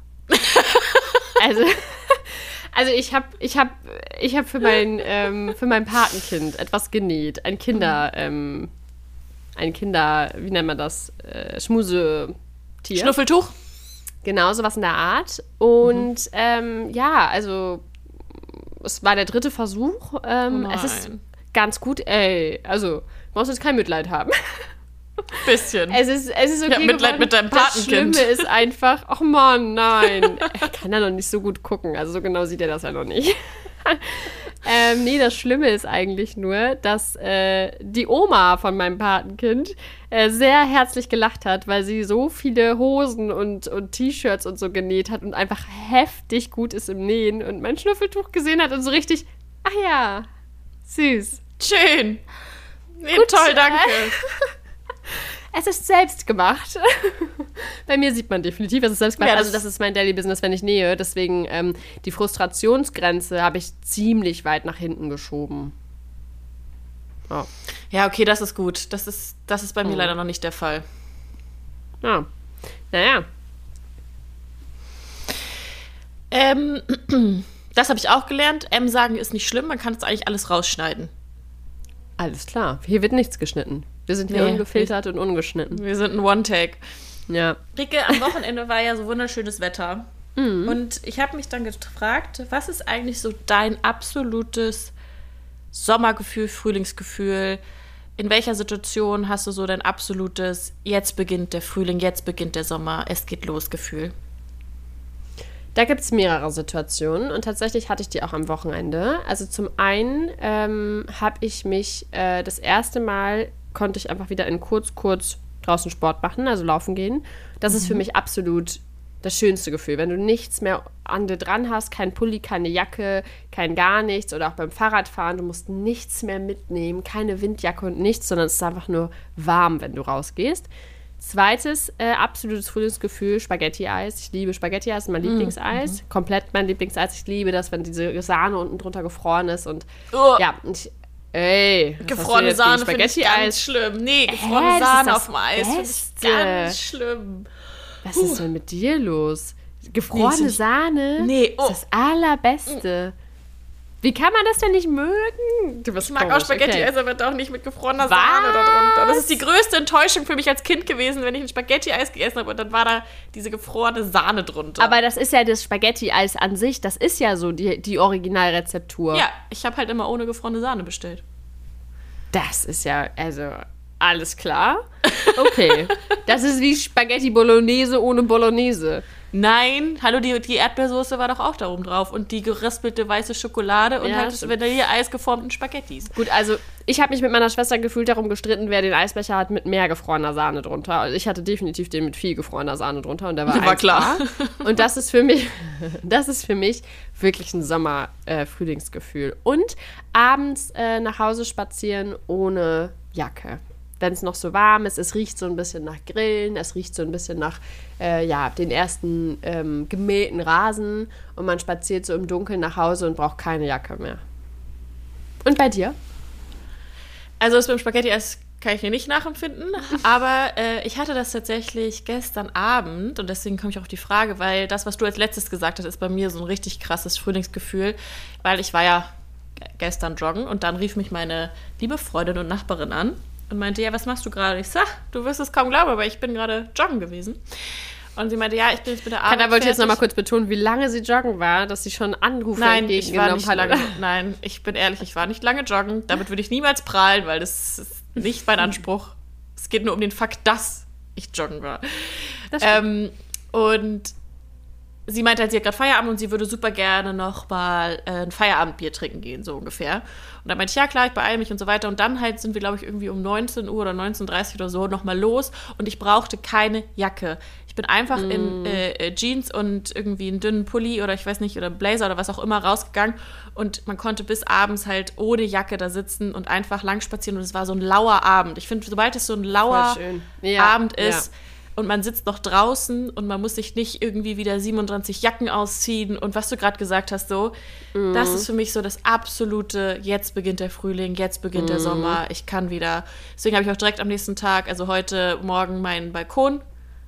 also, also ich habe ich hab, ich hab für, mein, ähm, für mein Patenkind etwas genäht. Ein Kinder, ähm, ein Kinder, wie nennt man das? Äh, Schmusetier. Schnuffeltuch? Genau, sowas in der Art. Und ähm, ja, also es war der dritte Versuch. Ähm, Oh es ist nein. ganz gut, ey. Also, du musst jetzt kein Mitleid haben. Bisschen. Es ist, es ist okay Ich hab Mitleid geworden. mit deinem Das Patenkind. Schlimme ist einfach, ach Mann, nein. Er kann ja noch nicht so gut gucken. Also so genau sieht er das ja noch nicht. ähm, nee, das Schlimme ist eigentlich nur, dass äh, die Oma von meinem Patenkind äh, sehr herzlich gelacht hat, weil sie so viele Hosen und, und T-Shirts und so genäht hat und einfach heftig gut ist im Nähen und mein Schnuffeltuch gesehen hat und so richtig, ach ja, süß. Schön. Nee, Gut, toll, äh, danke. Es ist selbst gemacht. Bei mir sieht man definitiv, es ist selbst gemacht. Ja, das- also das ist mein Daily Business, wenn ich nähe. Deswegen ähm, die Frustrationsgrenze habe ich ziemlich weit nach hinten geschoben. Ja. Ja, okay, das ist gut. Das ist, das ist bei mir Mhm. leider noch nicht der Fall. ja. Naja. Ähm, das habe ich auch gelernt. M sagen ist nicht schlimm, man kann es eigentlich alles rausschneiden. Alles klar. Hier wird nichts geschnitten. Wir sind hier Nee. ungefiltert und ungeschnitten. Wir sind ein One-Take. Ja. Rike, am Wochenende war ja so wunderschönes Wetter. Mhm. Und ich habe mich dann gefragt, was ist eigentlich so dein absolutes Sommergefühl, Frühlingsgefühl? In welcher Situation hast du so dein absolutes, jetzt beginnt der Frühling, jetzt beginnt der Sommer, es geht los Gefühl? Da gibt es mehrere Situationen und tatsächlich hatte ich die auch am Wochenende. Also zum einen ähm, habe ich mich äh, das erste Mal, konnte ich einfach wieder in kurz, kurz draußen Sport machen, also laufen gehen. Das ist für mich absolut das schönste Gefühl, wenn du nichts mehr an dir dran hast, kein Pulli, keine Jacke, kein gar nichts oder auch beim Fahrradfahren, du musst nichts mehr mitnehmen, keine Windjacke und nichts, sondern es ist einfach nur warm, wenn du rausgehst. Zweites äh, absolutes Frühlingsgefühl, Spaghetti-Eis. Ich liebe Spaghetti-Eis, mein Lieblingseis. Komplett mein Lieblingseis. Ich liebe das, wenn diese Sahne unten drunter gefroren ist. Und Oh. ja, und ich, ey, was hast du Gefrorene jetzt Sahne gegen finde ich ganz Spaghetti-Eis? schlimm. Nee, gefrorene das ist Sahne das auf dem Eis finde ich Beste. ganz schlimm. Was ist denn mit dir los? Gefrorene Nee, ist nicht- Sahne Nee, oh. ist das Allerbeste. Wie kann man das denn nicht mögen? Du bist Ich mag komisch. auch Spaghetti-Eis, Okay. aber doch nicht mit gefrorener Was? Sahne da drunter. Das ist die größte Enttäuschung für mich als Kind gewesen, wenn ich ein Spaghetti-Eis gegessen habe und dann war da diese gefrorene Sahne drunter. Aber das ist ja das Spaghetti-Eis an sich. Das ist ja so die, die Originalrezeptur. ja, ich habe halt immer ohne gefrorene Sahne bestellt. Das ist ja, also, alles klar. Okay. Das ist wie Spaghetti Bolognese ohne Bolognese. Nein, hallo, die, die Erdbeersoße war doch auch da oben drauf und die geraspelte weiße Schokolade und Ja, halt das stimmt. Vanilleeis geformten Spaghettis. Gut, also ich habe mich mit meiner Schwester gefühlt darum gestritten, wer den Eisbecher hat mit mehr gefrorener Sahne drunter. Also ich hatte definitiv den mit viel gefrorener Sahne drunter und der war, War eins A. klar. Und das ist für mich, das ist für mich wirklich ein Sommer-Frühlingsgefühl. Und abends äh, nach Hause spazieren ohne Jacke. Wenn es noch so warm ist, es riecht so ein bisschen nach Grillen, es riecht so ein bisschen nach äh, ja, den ersten ähm, gemähten Rasen und man spaziert so im Dunkeln nach Hause und braucht keine Jacke mehr. Und bei dir? Also das beim Spaghetti-Eis kann ich mir nicht nachempfinden, aber äh, ich hatte das tatsächlich gestern Abend und deswegen komme ich auf die Frage, weil das, was du als letztes gesagt hast, ist bei mir so ein richtig krasses Frühlingsgefühl, weil ich war ja gestern joggen und dann rief mich meine liebe Freundin und Nachbarin an und meinte, ja, was machst du gerade? Ich sag, du wirst es kaum glauben, aber ich bin gerade joggen gewesen. Und sie meinte, ja, ich bin jetzt mit der Arbeit Katha wollte jetzt fertig. noch mal kurz betonen, wie lange sie joggen war, dass sie schon Anrufe Nein, ich war entgegengenommen nicht hat. lange. Nein, ich bin ehrlich, ich war nicht lange joggen. Damit würde ich niemals prahlen, weil das ist nicht mein Anspruch. Es geht nur um den Fakt, dass ich joggen war. Das stimmt. Ähm, und sie meinte halt, sie hat gerade Feierabend und sie würde super gerne noch mal äh, ein Feierabendbier trinken gehen, so ungefähr. Und dann meinte ich, ja klar, ich beeile mich und so weiter. Und dann halt sind wir, glaube ich, irgendwie um neunzehn Uhr oder neunzehn Uhr dreißig oder so noch mal los. Und ich brauchte keine Jacke. Ich bin einfach mm. in äh, Jeans und irgendwie einen dünnen Pulli oder ich weiß nicht, oder Blazer oder was auch immer rausgegangen. Und man konnte bis abends halt ohne Jacke da sitzen und einfach lang spazieren. Und es war so ein lauer Abend. Ich finde, sobald es so ein lauer Voll schön. Ja, Abend ist, ja. und man sitzt noch draußen und man muss sich nicht irgendwie wieder siebenunddreißig Jacken ausziehen und was du gerade gesagt hast, so, Mhm. das ist für mich so das absolute, jetzt beginnt der Frühling, jetzt beginnt Mhm. der Sommer, ich kann wieder, deswegen habe ich auch direkt am nächsten Tag, also heute Morgen meinen Balkon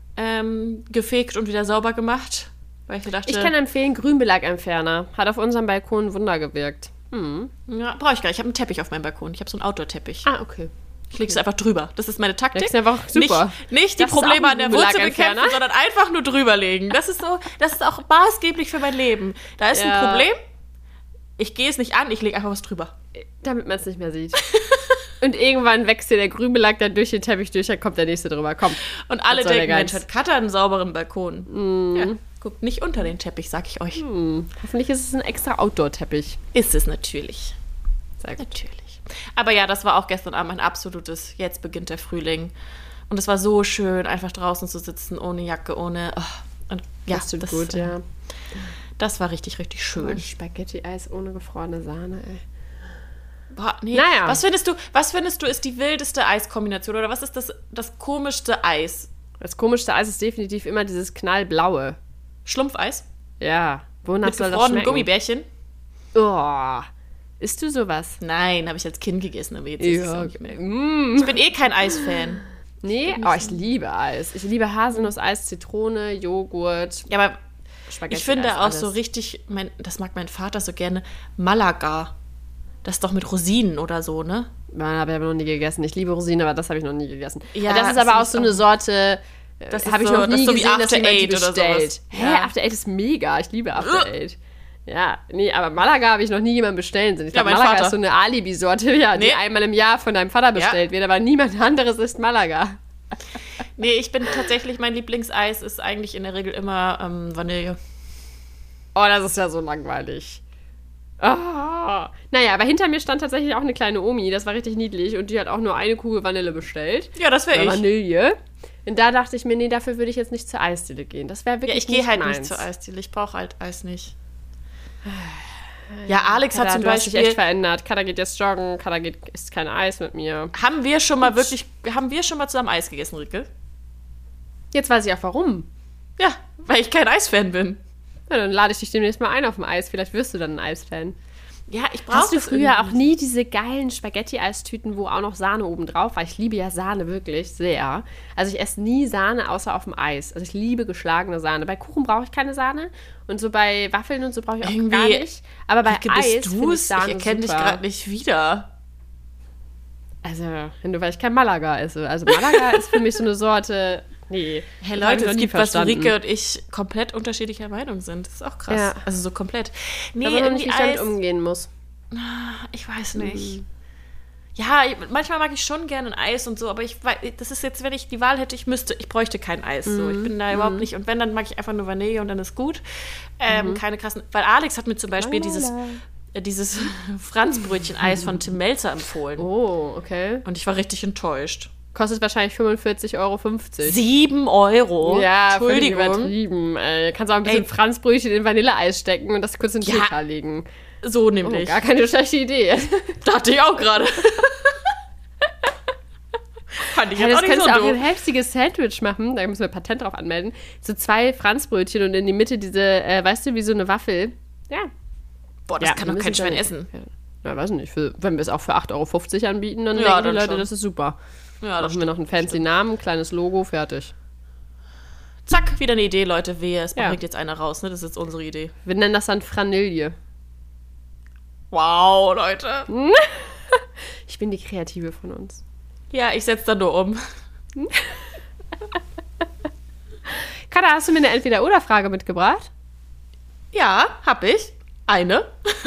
ähm, gefegt und wieder sauber gemacht, weil ich mir dachte, Ich kann empfehlen, Grünbelaggentferner. Hat auf unserem Balkon ein Wunder gewirkt. Hm. ja, brauche ich gar nicht, ich habe einen Teppich auf meinem Balkon, ich habe so einen Outdoor-Teppich. Ah, okay. Ich lege es einfach drüber. Das ist meine Taktik. Das ist einfach super. Nicht, nicht die Das ist auch Probleme ein an der Wurzel Grünbelaggentferner. bekämpfen, sondern einfach nur drüberlegen. Das ist so, das ist auch maßgeblich für mein Leben. Da ist Ja. ein Problem. Ich gehe es nicht an, ich lege einfach was drüber. Damit man es nicht mehr sieht. Und irgendwann wächst dir der Grünbelag dann durch den Teppich durch, dann kommt der nächste drüber. Komm. Und alle Was soll der denken, Mensch, Geiz? hat Katha einen sauberen Balkon. Ja, guckt nicht unter den Teppich, sag ich euch. Hm. Hoffentlich ist es ein extra Outdoor-Teppich. Ist es natürlich. Sehr gut. Natürlich. Aber ja, das war auch gestern Abend ein absolutes, jetzt beginnt der Frühling. Und es war so schön, einfach draußen zu sitzen, ohne Jacke, ohne... Oh. Und ja, Das tut das, gut, ja. das war richtig, richtig schön. Spaghetti-Eis ohne gefrorene Sahne, ey. Boah, nee. Naja. Was findest du, was findest du ist die wildeste Eiskombination oder was ist das, das komischste Eis? Das komischste Eis ist definitiv immer dieses knallblaue. Schlumpfeis? Ja. Wonach Mit soll das gefrorenen schmecken? Gummibärchen? Oh. Isst du sowas? Nein, habe ich als Kind gegessen, aber jetzt ist es auch nicht mehr. Mm. Ich bin eh kein Eisfan. Nee, oh, ich liebe Eis. Ich liebe Haselnusseis, Zitrone, Joghurt, Ja, aber Spaghetti. ich finde auch alles. so richtig, mein, das mag mein Vater so gerne, Malaga. Das ist doch mit Rosinen oder so, ne? Nein, habe ich aber noch nie gegessen. Ich liebe Rosinen, aber das habe ich noch nie gegessen. Ja, das ist das aber auch ist so auch- eine Sorte, Das das ist habe ich so- noch das nie ist so wie gesehen, dass After jemand die Eight oder bestellt. sowas. Hä, Ja. After Eight ist mega. Ich liebe After Eight. Ja, nee, aber Malaga habe ich noch nie jemanden bestellen sehen. Ich Ja, glaube, mein Malaga Vater. ist so eine Alibi-Sorte, ja, die Nee. einmal im Jahr von deinem Vater bestellt wird, aber niemand anderes isst Malaga. Nee, ich bin tatsächlich, mein Lieblingseis ist eigentlich in der Regel immer ähm, Vanille. Oh, das ist ja so langweilig. Oh. Naja, aber hinter mir stand tatsächlich auch eine kleine Omi, das war richtig niedlich und die hat auch nur eine Kugel Vanille bestellt. Ja, das wäre Oder ich. Vanille. Und da dachte ich mir, nee, dafür würde ich jetzt nicht zur Eisdiele gehen. Das wäre Ja, wirklich ich gehe nicht halt meins. nicht zur Eisdiele. Ich brauche halt Eis nicht. Ja, Alex hat Kada, zum du hast dich echt Beispiel. verändert. Kada geht jetzt joggen, Kada geht, isst kein Eis mit mir. Haben wir schon mal wirklich, haben wir schon mal zusammen Eis gegessen, Ricke? Jetzt weiß ich auch warum. Ja, weil ich kein Eisfan bin. Ja, dann lade ich dich demnächst mal ein auf dem Eis. Vielleicht wirst du dann ein Eisfan. Ja, ich brauche Hast du das früher irgendwie. auch nie diese geilen Spaghetti-Eistüten, wo auch noch Sahne oben drauf war? Ich liebe ja Sahne wirklich sehr. Also ich esse nie Sahne außer auf dem Eis. Also ich liebe geschlagene Sahne. Bei Kuchen brauche ich keine Sahne und so bei Waffeln und so brauche ich auch Irgendwie- gar nicht. Aber bei Wie Eis bist finde ich du's? Sahne Ich erkenne dich super. gerade nicht wieder. Also, nur weil ich kein Malaga esse. Also Malaga ist für mich so eine Sorte, nee. Hey das hab ich Leute, noch es nie gibt was, wo verstanden. Rike und ich komplett unterschiedlicher Meinung sind. Das ist auch krass. Ja. Also so komplett. Nee, Aber noch nicht, irgendwie wie ich damit Eis, umgehen muss. ich weiß nicht. Ja, ich- manchmal mag ich schon gerne ein Eis und so, aber ich weiß, das ist jetzt, wenn ich die Wahl hätte, ich müsste, ich bräuchte kein Eis. So. Ich bin da überhaupt nicht. Und wenn, dann mag ich einfach nur Vanille und dann ist gut. Ähm, Keine krassen. Weil Alex hat mir zum Beispiel dieses, äh, dieses Franzbrötchen-Eis von Tim Melzer empfohlen. Oh, okay. Und ich war richtig enttäuscht. Kostet wahrscheinlich fünfundvierzig Euro fünfzig. Sieben Euro? Ja, völlig Entschuldigung. übertrieben. Äh, kannst auch ein bisschen Ey. Franzbrötchen in Vanilleeis stecken und das kurz in den Ja. Teeker legen. So Oh, nämlich. gar keine schlechte Idee. Dachte ich auch gerade. Fand ich Ja, jetzt das auch nicht könntest so du auch doof. ein heftiges Sandwich machen. Da müssen wir Patent drauf anmelden. So zwei Franzbrötchen und in die Mitte diese, äh, weißt du, wie so eine Waffel. Ja. Boah, das ja, kann wir doch kein müssen Schwein dann- essen. Ja, ja weiß nicht. Für, wenn wir es auch für acht Euro fünfzig anbieten, dann Ja, denken die dann Leute, schon. das ist super. Ja, das Machen wir noch einen fancy Namen, kleines Logo, fertig. Zack, wieder eine Idee, Leute. Wehe, es Ja. bringt jetzt einer raus, ne? Das ist jetzt unsere Idee. Wir nennen das dann Franille. Wow, Leute. Ich bin die Kreative von uns. Ja, ich setze da nur um. Kada, hast du mir eine Entweder-Oder-Frage mitgebracht? Ja, hab ich. Eine.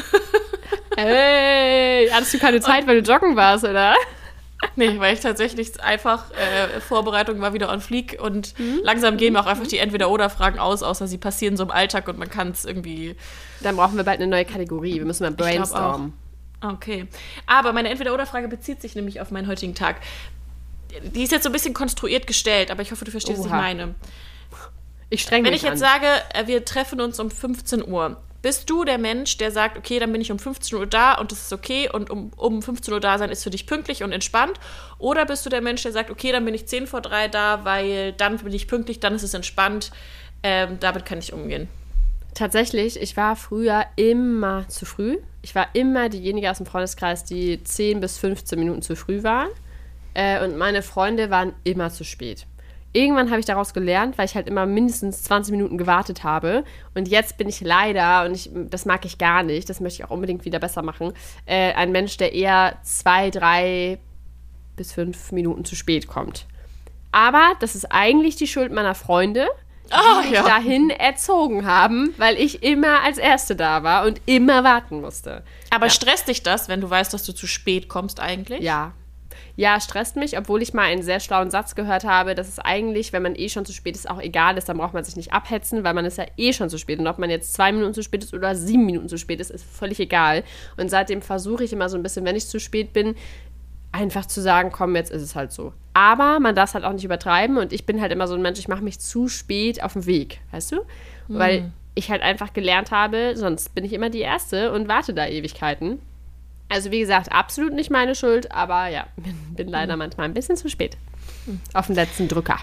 Hey, hattest du keine Zeit, weil du joggen warst, oder? Nee, weil ich tatsächlich einfach äh, Vorbereitung war wieder on fleek und Mhm. langsam gehen mir auch einfach die Entweder-Oder-Fragen aus, außer sie passieren so im Alltag und man kann es irgendwie. Dann brauchen wir bald eine neue Kategorie. Wir müssen mal glaub brainstormen. Okay. Aber meine Entweder-Oder-Frage bezieht sich nämlich auf meinen heutigen Tag. Die ist jetzt so ein bisschen konstruiert gestellt, aber ich hoffe, du verstehst, was ich Oha. meine. Ich streng Wenn mich ich jetzt an. sage, äh, wir treffen uns um fünfzehn Uhr, bist du der Mensch, der sagt, okay, dann bin ich um fünfzehn Uhr da und das ist okay und um, um fünfzehn Uhr da sein ist für dich pünktlich und entspannt? Oder bist du der Mensch, der sagt, okay, dann bin ich zehn vor drei da, weil dann bin ich pünktlich, dann ist es entspannt, ähm, damit kann ich umgehen? Tatsächlich, ich war früher immer zu früh. Ich war immer diejenige aus dem Freundeskreis, die zehn bis fünfzehn Minuten zu früh war. Äh, und meine Freunde waren immer zu spät. Irgendwann habe ich daraus gelernt, weil ich halt immer mindestens zwanzig Minuten gewartet habe. Und jetzt bin ich leider, und ich, das mag ich gar nicht, das möchte ich auch unbedingt wieder besser machen, äh, ein Mensch, der eher zwei, drei bis fünf Minuten zu spät kommt. Aber das ist eigentlich die Schuld meiner Freunde, Ah, die mich dahin erzogen haben, weil ich immer als Erste da war und immer warten musste. Aber Ja. stresst dich das, wenn du weißt, dass du zu spät kommst eigentlich? Ja. Ja, stresst mich, obwohl ich mal einen sehr schlauen Satz gehört habe, dass es eigentlich, wenn man eh schon zu spät ist, auch egal ist, dann braucht man sich nicht abhetzen, weil man ist ja eh schon zu spät. Und ob man jetzt zwei Minuten zu spät ist oder sieben Minuten zu spät ist, ist völlig egal. Und seitdem versuche ich immer so ein bisschen, wenn ich zu spät bin, einfach zu sagen, komm, jetzt ist es halt so. Aber man darf es halt auch nicht übertreiben und ich bin halt immer so ein Mensch, ich mache mich zu spät auf den Weg, weißt du? Weil ich halt einfach gelernt habe, sonst bin ich immer die Erste und warte da Ewigkeiten. Also wie gesagt, absolut nicht meine Schuld, aber ja, bin leider manchmal ein bisschen zu spät. Auf den letzten Drücker.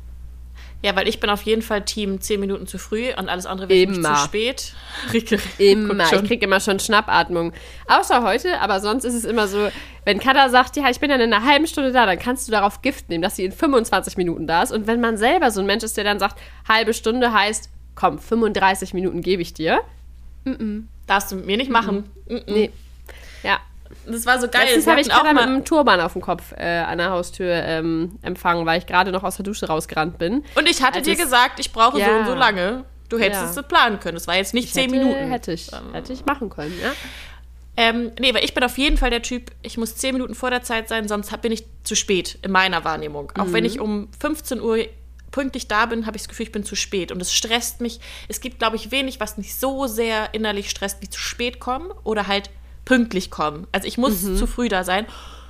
Ja, weil ich bin auf jeden Fall Team zehn Minuten zu früh und alles andere wird für mich Immer. zu spät. Rike, Immer. guckt schon. Ich kriege immer schon Schnappatmung. Außer heute, aber sonst ist es immer so, wenn Kada sagt, ja, ich bin dann in einer halben Stunde da, dann kannst du darauf Gift nehmen, dass sie in fünfundzwanzig Minuten da ist. Und wenn man selber so ein Mensch ist, der dann sagt, halbe Stunde heißt, komm, fünfunddreißig Minuten gebe ich dir. Darfst du mit mir nicht machen. Mhm. Nee. Ja. Das war so geil. Letztens Wir habe ich hatten Kada mit mal, einem Turban auf dem Kopf äh, an der Haustür ähm, empfangen, weil ich gerade noch aus der Dusche rausgerannt bin. und ich hatte als dir es- gesagt, ich brauche so Ja. und so lange. Du hättest Ja. es so planen können. Es war jetzt nicht zehn hätte, Minuten. Hätte ich, hätte ich machen können, ja. Ähm, nee, weil ich bin auf jeden Fall der Typ, ich muss zehn Minuten vor der Zeit sein, sonst hab- bin ich zu spät in meiner Wahrnehmung. Auch wenn ich um fünfzehn Uhr pünktlich da bin, habe ich das Gefühl, ich bin zu spät. Und es stresst mich. Es gibt, glaube ich, wenig, was mich so sehr innerlich stresst, wie zu spät kommen oder halt pünktlich kommen. Also ich muss zu früh da sein.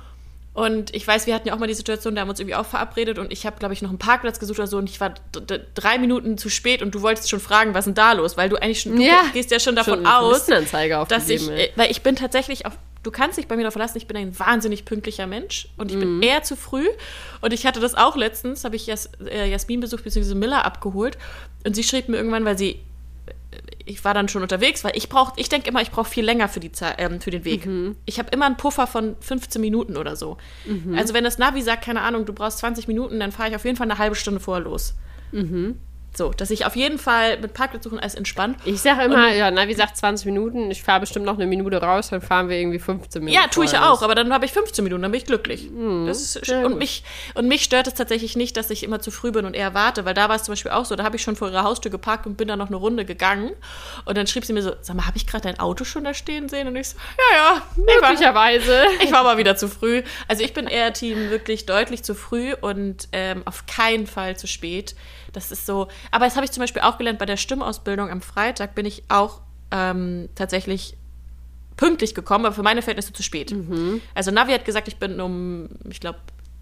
Und ich weiß, wir hatten ja auch mal die Situation, da haben wir uns irgendwie auch verabredet und ich habe, glaube ich, noch einen Parkplatz gesucht oder so und ich war d- d- drei Minuten zu spät und du wolltest schon fragen, was ist denn da los? Weil du eigentlich schon, du Ja. gehst ja schon davon Schon aus, Vermisstenanzeige dass ich, aufgegeben, ey. äh, weil ich bin tatsächlich auf, du kannst dich bei mir darauf verlassen, ich bin ein wahnsinnig pünktlicher Mensch und ich bin eher zu früh und ich hatte das auch letztens, habe ich Jas, äh, Jasmin besucht, beziehungsweise Miller abgeholt und sie schrieb mir irgendwann, weil sie ich war dann schon unterwegs, weil ich brauche, ich denke immer, ich brauche viel länger für, die Ze- ähm, für den Weg. Mhm. Ich habe immer einen Puffer von fünfzehn Minuten oder so. Mhm. Also wenn das Navi sagt, keine Ahnung, du brauchst zwanzig Minuten, dann fahre ich auf jeden Fall eine halbe Stunde vorher los. Mhm. So, dass ich auf jeden Fall mit Parkplatz suchen als entspannt. Ich sage immer, und, ja, Navi sagt zwanzig Minuten, ich fahre bestimmt noch eine Minute raus, dann fahren wir irgendwie fünfzehn Minuten. Ja, tue ich auch, aber dann habe ich fünfzehn Minuten, dann bin ich glücklich. Mhm, das ist, und, mich, und mich stört es tatsächlich nicht, dass ich immer zu früh bin und eher warte, weil da war es zum Beispiel auch so, da habe ich schon vor ihrer Haustür geparkt und bin dann noch eine Runde gegangen und dann schrieb sie mir so, sag mal, habe ich gerade dein Auto schon da stehen sehen? Und ich so, ja, ja. Möglicherweise. Ich war, ich war mal wieder zu früh. Also ich bin eher Team wirklich deutlich zu früh und ähm, auf keinen Fall zu spät. Das ist so, aber das habe ich zum Beispiel auch gelernt, bei der Stimmausbildung am Freitag bin ich auch ähm, tatsächlich pünktlich gekommen, aber für meine Verhältnisse zu spät. Mhm. Also Navi hat gesagt, ich bin um, ich glaube,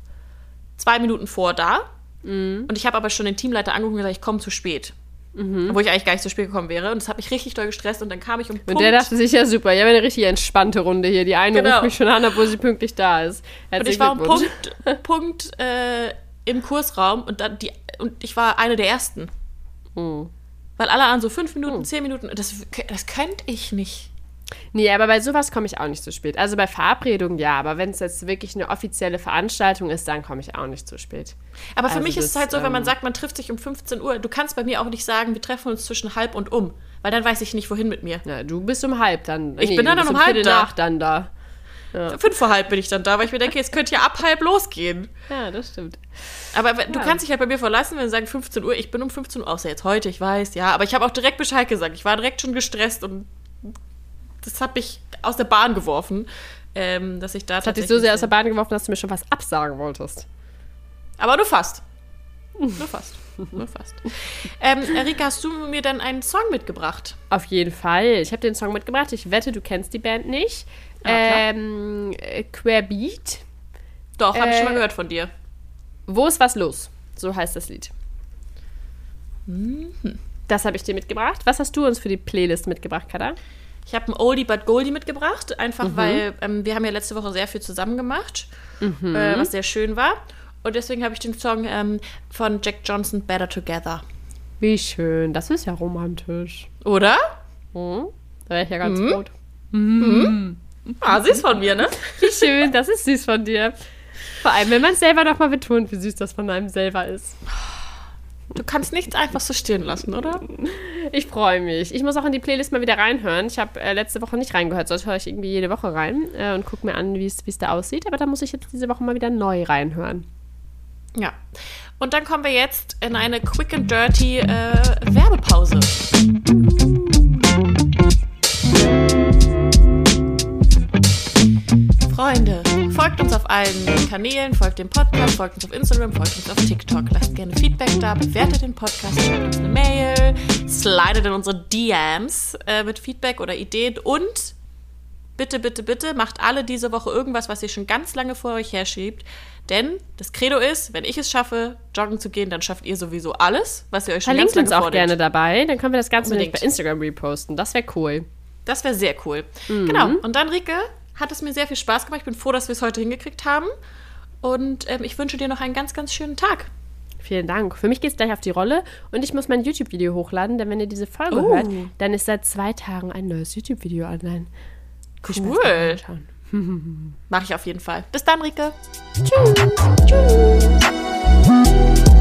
zwei Minuten vor da. Mhm. Und ich habe aber schon den Teamleiter angerufen und gesagt, ich komme zu spät. Mhm. Obwohl ich eigentlich gar nicht zu spät gekommen wäre. Und das hat mich richtig doll gestresst und dann kam ich um Punkt. Und der dachte sich, ja super, ich habe eine richtig entspannte Runde hier. Die eine genau. ruft mich schon an, obwohl sie pünktlich da ist. Herzlichen und ich war um Punkt, Punkt äh, im Kursraum und dann die und ich war eine der Ersten. Mhm. Weil alle anderen so fünf Minuten, mhm. zehn Minuten, das, das könnte ich nicht. Nee, aber bei sowas komme ich auch nicht zu spät. Also bei Verabredungen ja, aber wenn es jetzt wirklich eine offizielle Veranstaltung ist, dann komme ich auch nicht zu spät. Aber für also mich das, ist es halt so, ähm, wenn man sagt, man trifft sich um fünfzehn Uhr, du kannst bei mir auch nicht sagen, wir treffen uns zwischen halb und um, weil dann weiß ich nicht, wohin mit mir. Ja, du bist um halb dann. Ich nee, bin dann um, um halb da. Nach dann da. Ja. Fünf vor halb bin ich dann da, weil ich mir denke, es könnte ja ab halb losgehen. Ja, das stimmt. Aber du ja. kannst dich halt bei mir verlassen, wenn sie sagen fünfzehn Uhr, ich bin um fünfzehn Uhr, außer jetzt heute, ich weiß, ja. Aber ich habe auch direkt Bescheid gesagt. Ich war direkt schon gestresst und das hat mich aus der Bahn geworfen, ähm, dass ich da Das hat dich so sehr aus der Bahn geworfen, dass du mir schon was absagen wolltest. Aber nur fast. Nur fast. Nur fast. Ähm, Erika, hast du mir dann einen Song mitgebracht? Auf jeden Fall. Ich habe den Song mitgebracht. Ich wette, du kennst die Band nicht. Ah, ähm, Querbeat. Doch, habe äh, ich schon mal gehört von dir. Wo ist was los? So heißt das Lied. Mhm. Das habe ich dir mitgebracht. Was hast du uns für die Playlist mitgebracht, Kada? Ich habe ein Oldie but Goldie mitgebracht, einfach mhm. weil ähm, wir haben ja letzte Woche sehr viel zusammen gemacht, mhm. äh, was sehr schön war. Und deswegen habe ich den Song ähm, von Jack Johnson, Better Together. Wie schön, das ist ja romantisch. Oder? Mhm. Da wäre ich ja ganz mhm. rot. Mhm. Ah, süß von mir, ne? Wie schön, das ist süß von dir. Vor allem, wenn man es selber noch mal betont, wie süß das von einem selber ist. Du kannst nichts einfach so stehen lassen, oder? Ich freue mich. Ich muss auch in die Playlist mal wieder reinhören. Ich habe äh, letzte Woche nicht reingehört, sonst höre ich irgendwie jede Woche rein äh, und gucke mir an, wie es da aussieht. Aber da muss ich jetzt diese Woche mal wieder neu reinhören. Ja. Und dann kommen wir jetzt in eine Quick and Dirty äh, Werbepause. Freunde, folgt uns auf allen Kanälen, folgt dem Podcast, folgt uns auf Instagram, folgt uns auf TikTok. Lasst gerne Feedback da, bewertet den Podcast, schreibt uns eine Mail, slidet in unsere D Ms äh, mit Feedback oder Ideen und bitte, bitte, bitte macht alle diese Woche irgendwas, was ihr schon ganz lange vor euch herschiebt. Denn das Credo ist, wenn ich es schaffe, joggen zu gehen, dann schafft ihr sowieso alles, was ihr euch schon Verlinkt ganz lange uns auch vornehmt. gerne dabei, dann können wir das Ganze Unbedingt. nämlich bei Instagram reposten. Das wäre cool. Das wäre sehr cool. Mhm. Genau. Und dann, Rike, hat es mir sehr viel Spaß gemacht. Ich bin froh, dass wir es heute hingekriegt haben. Und ähm, ich wünsche dir noch einen ganz, ganz schönen Tag. Vielen Dank. Für mich geht es gleich auf die Rolle und ich muss mein YouTube-Video hochladen, denn wenn ihr diese Folge Oh. hört, dann ist seit zwei Tagen ein neues YouTube-Video online. Cool. Mache ich auf jeden Fall. Bis dann, Rike. Tschüss. Tschüss.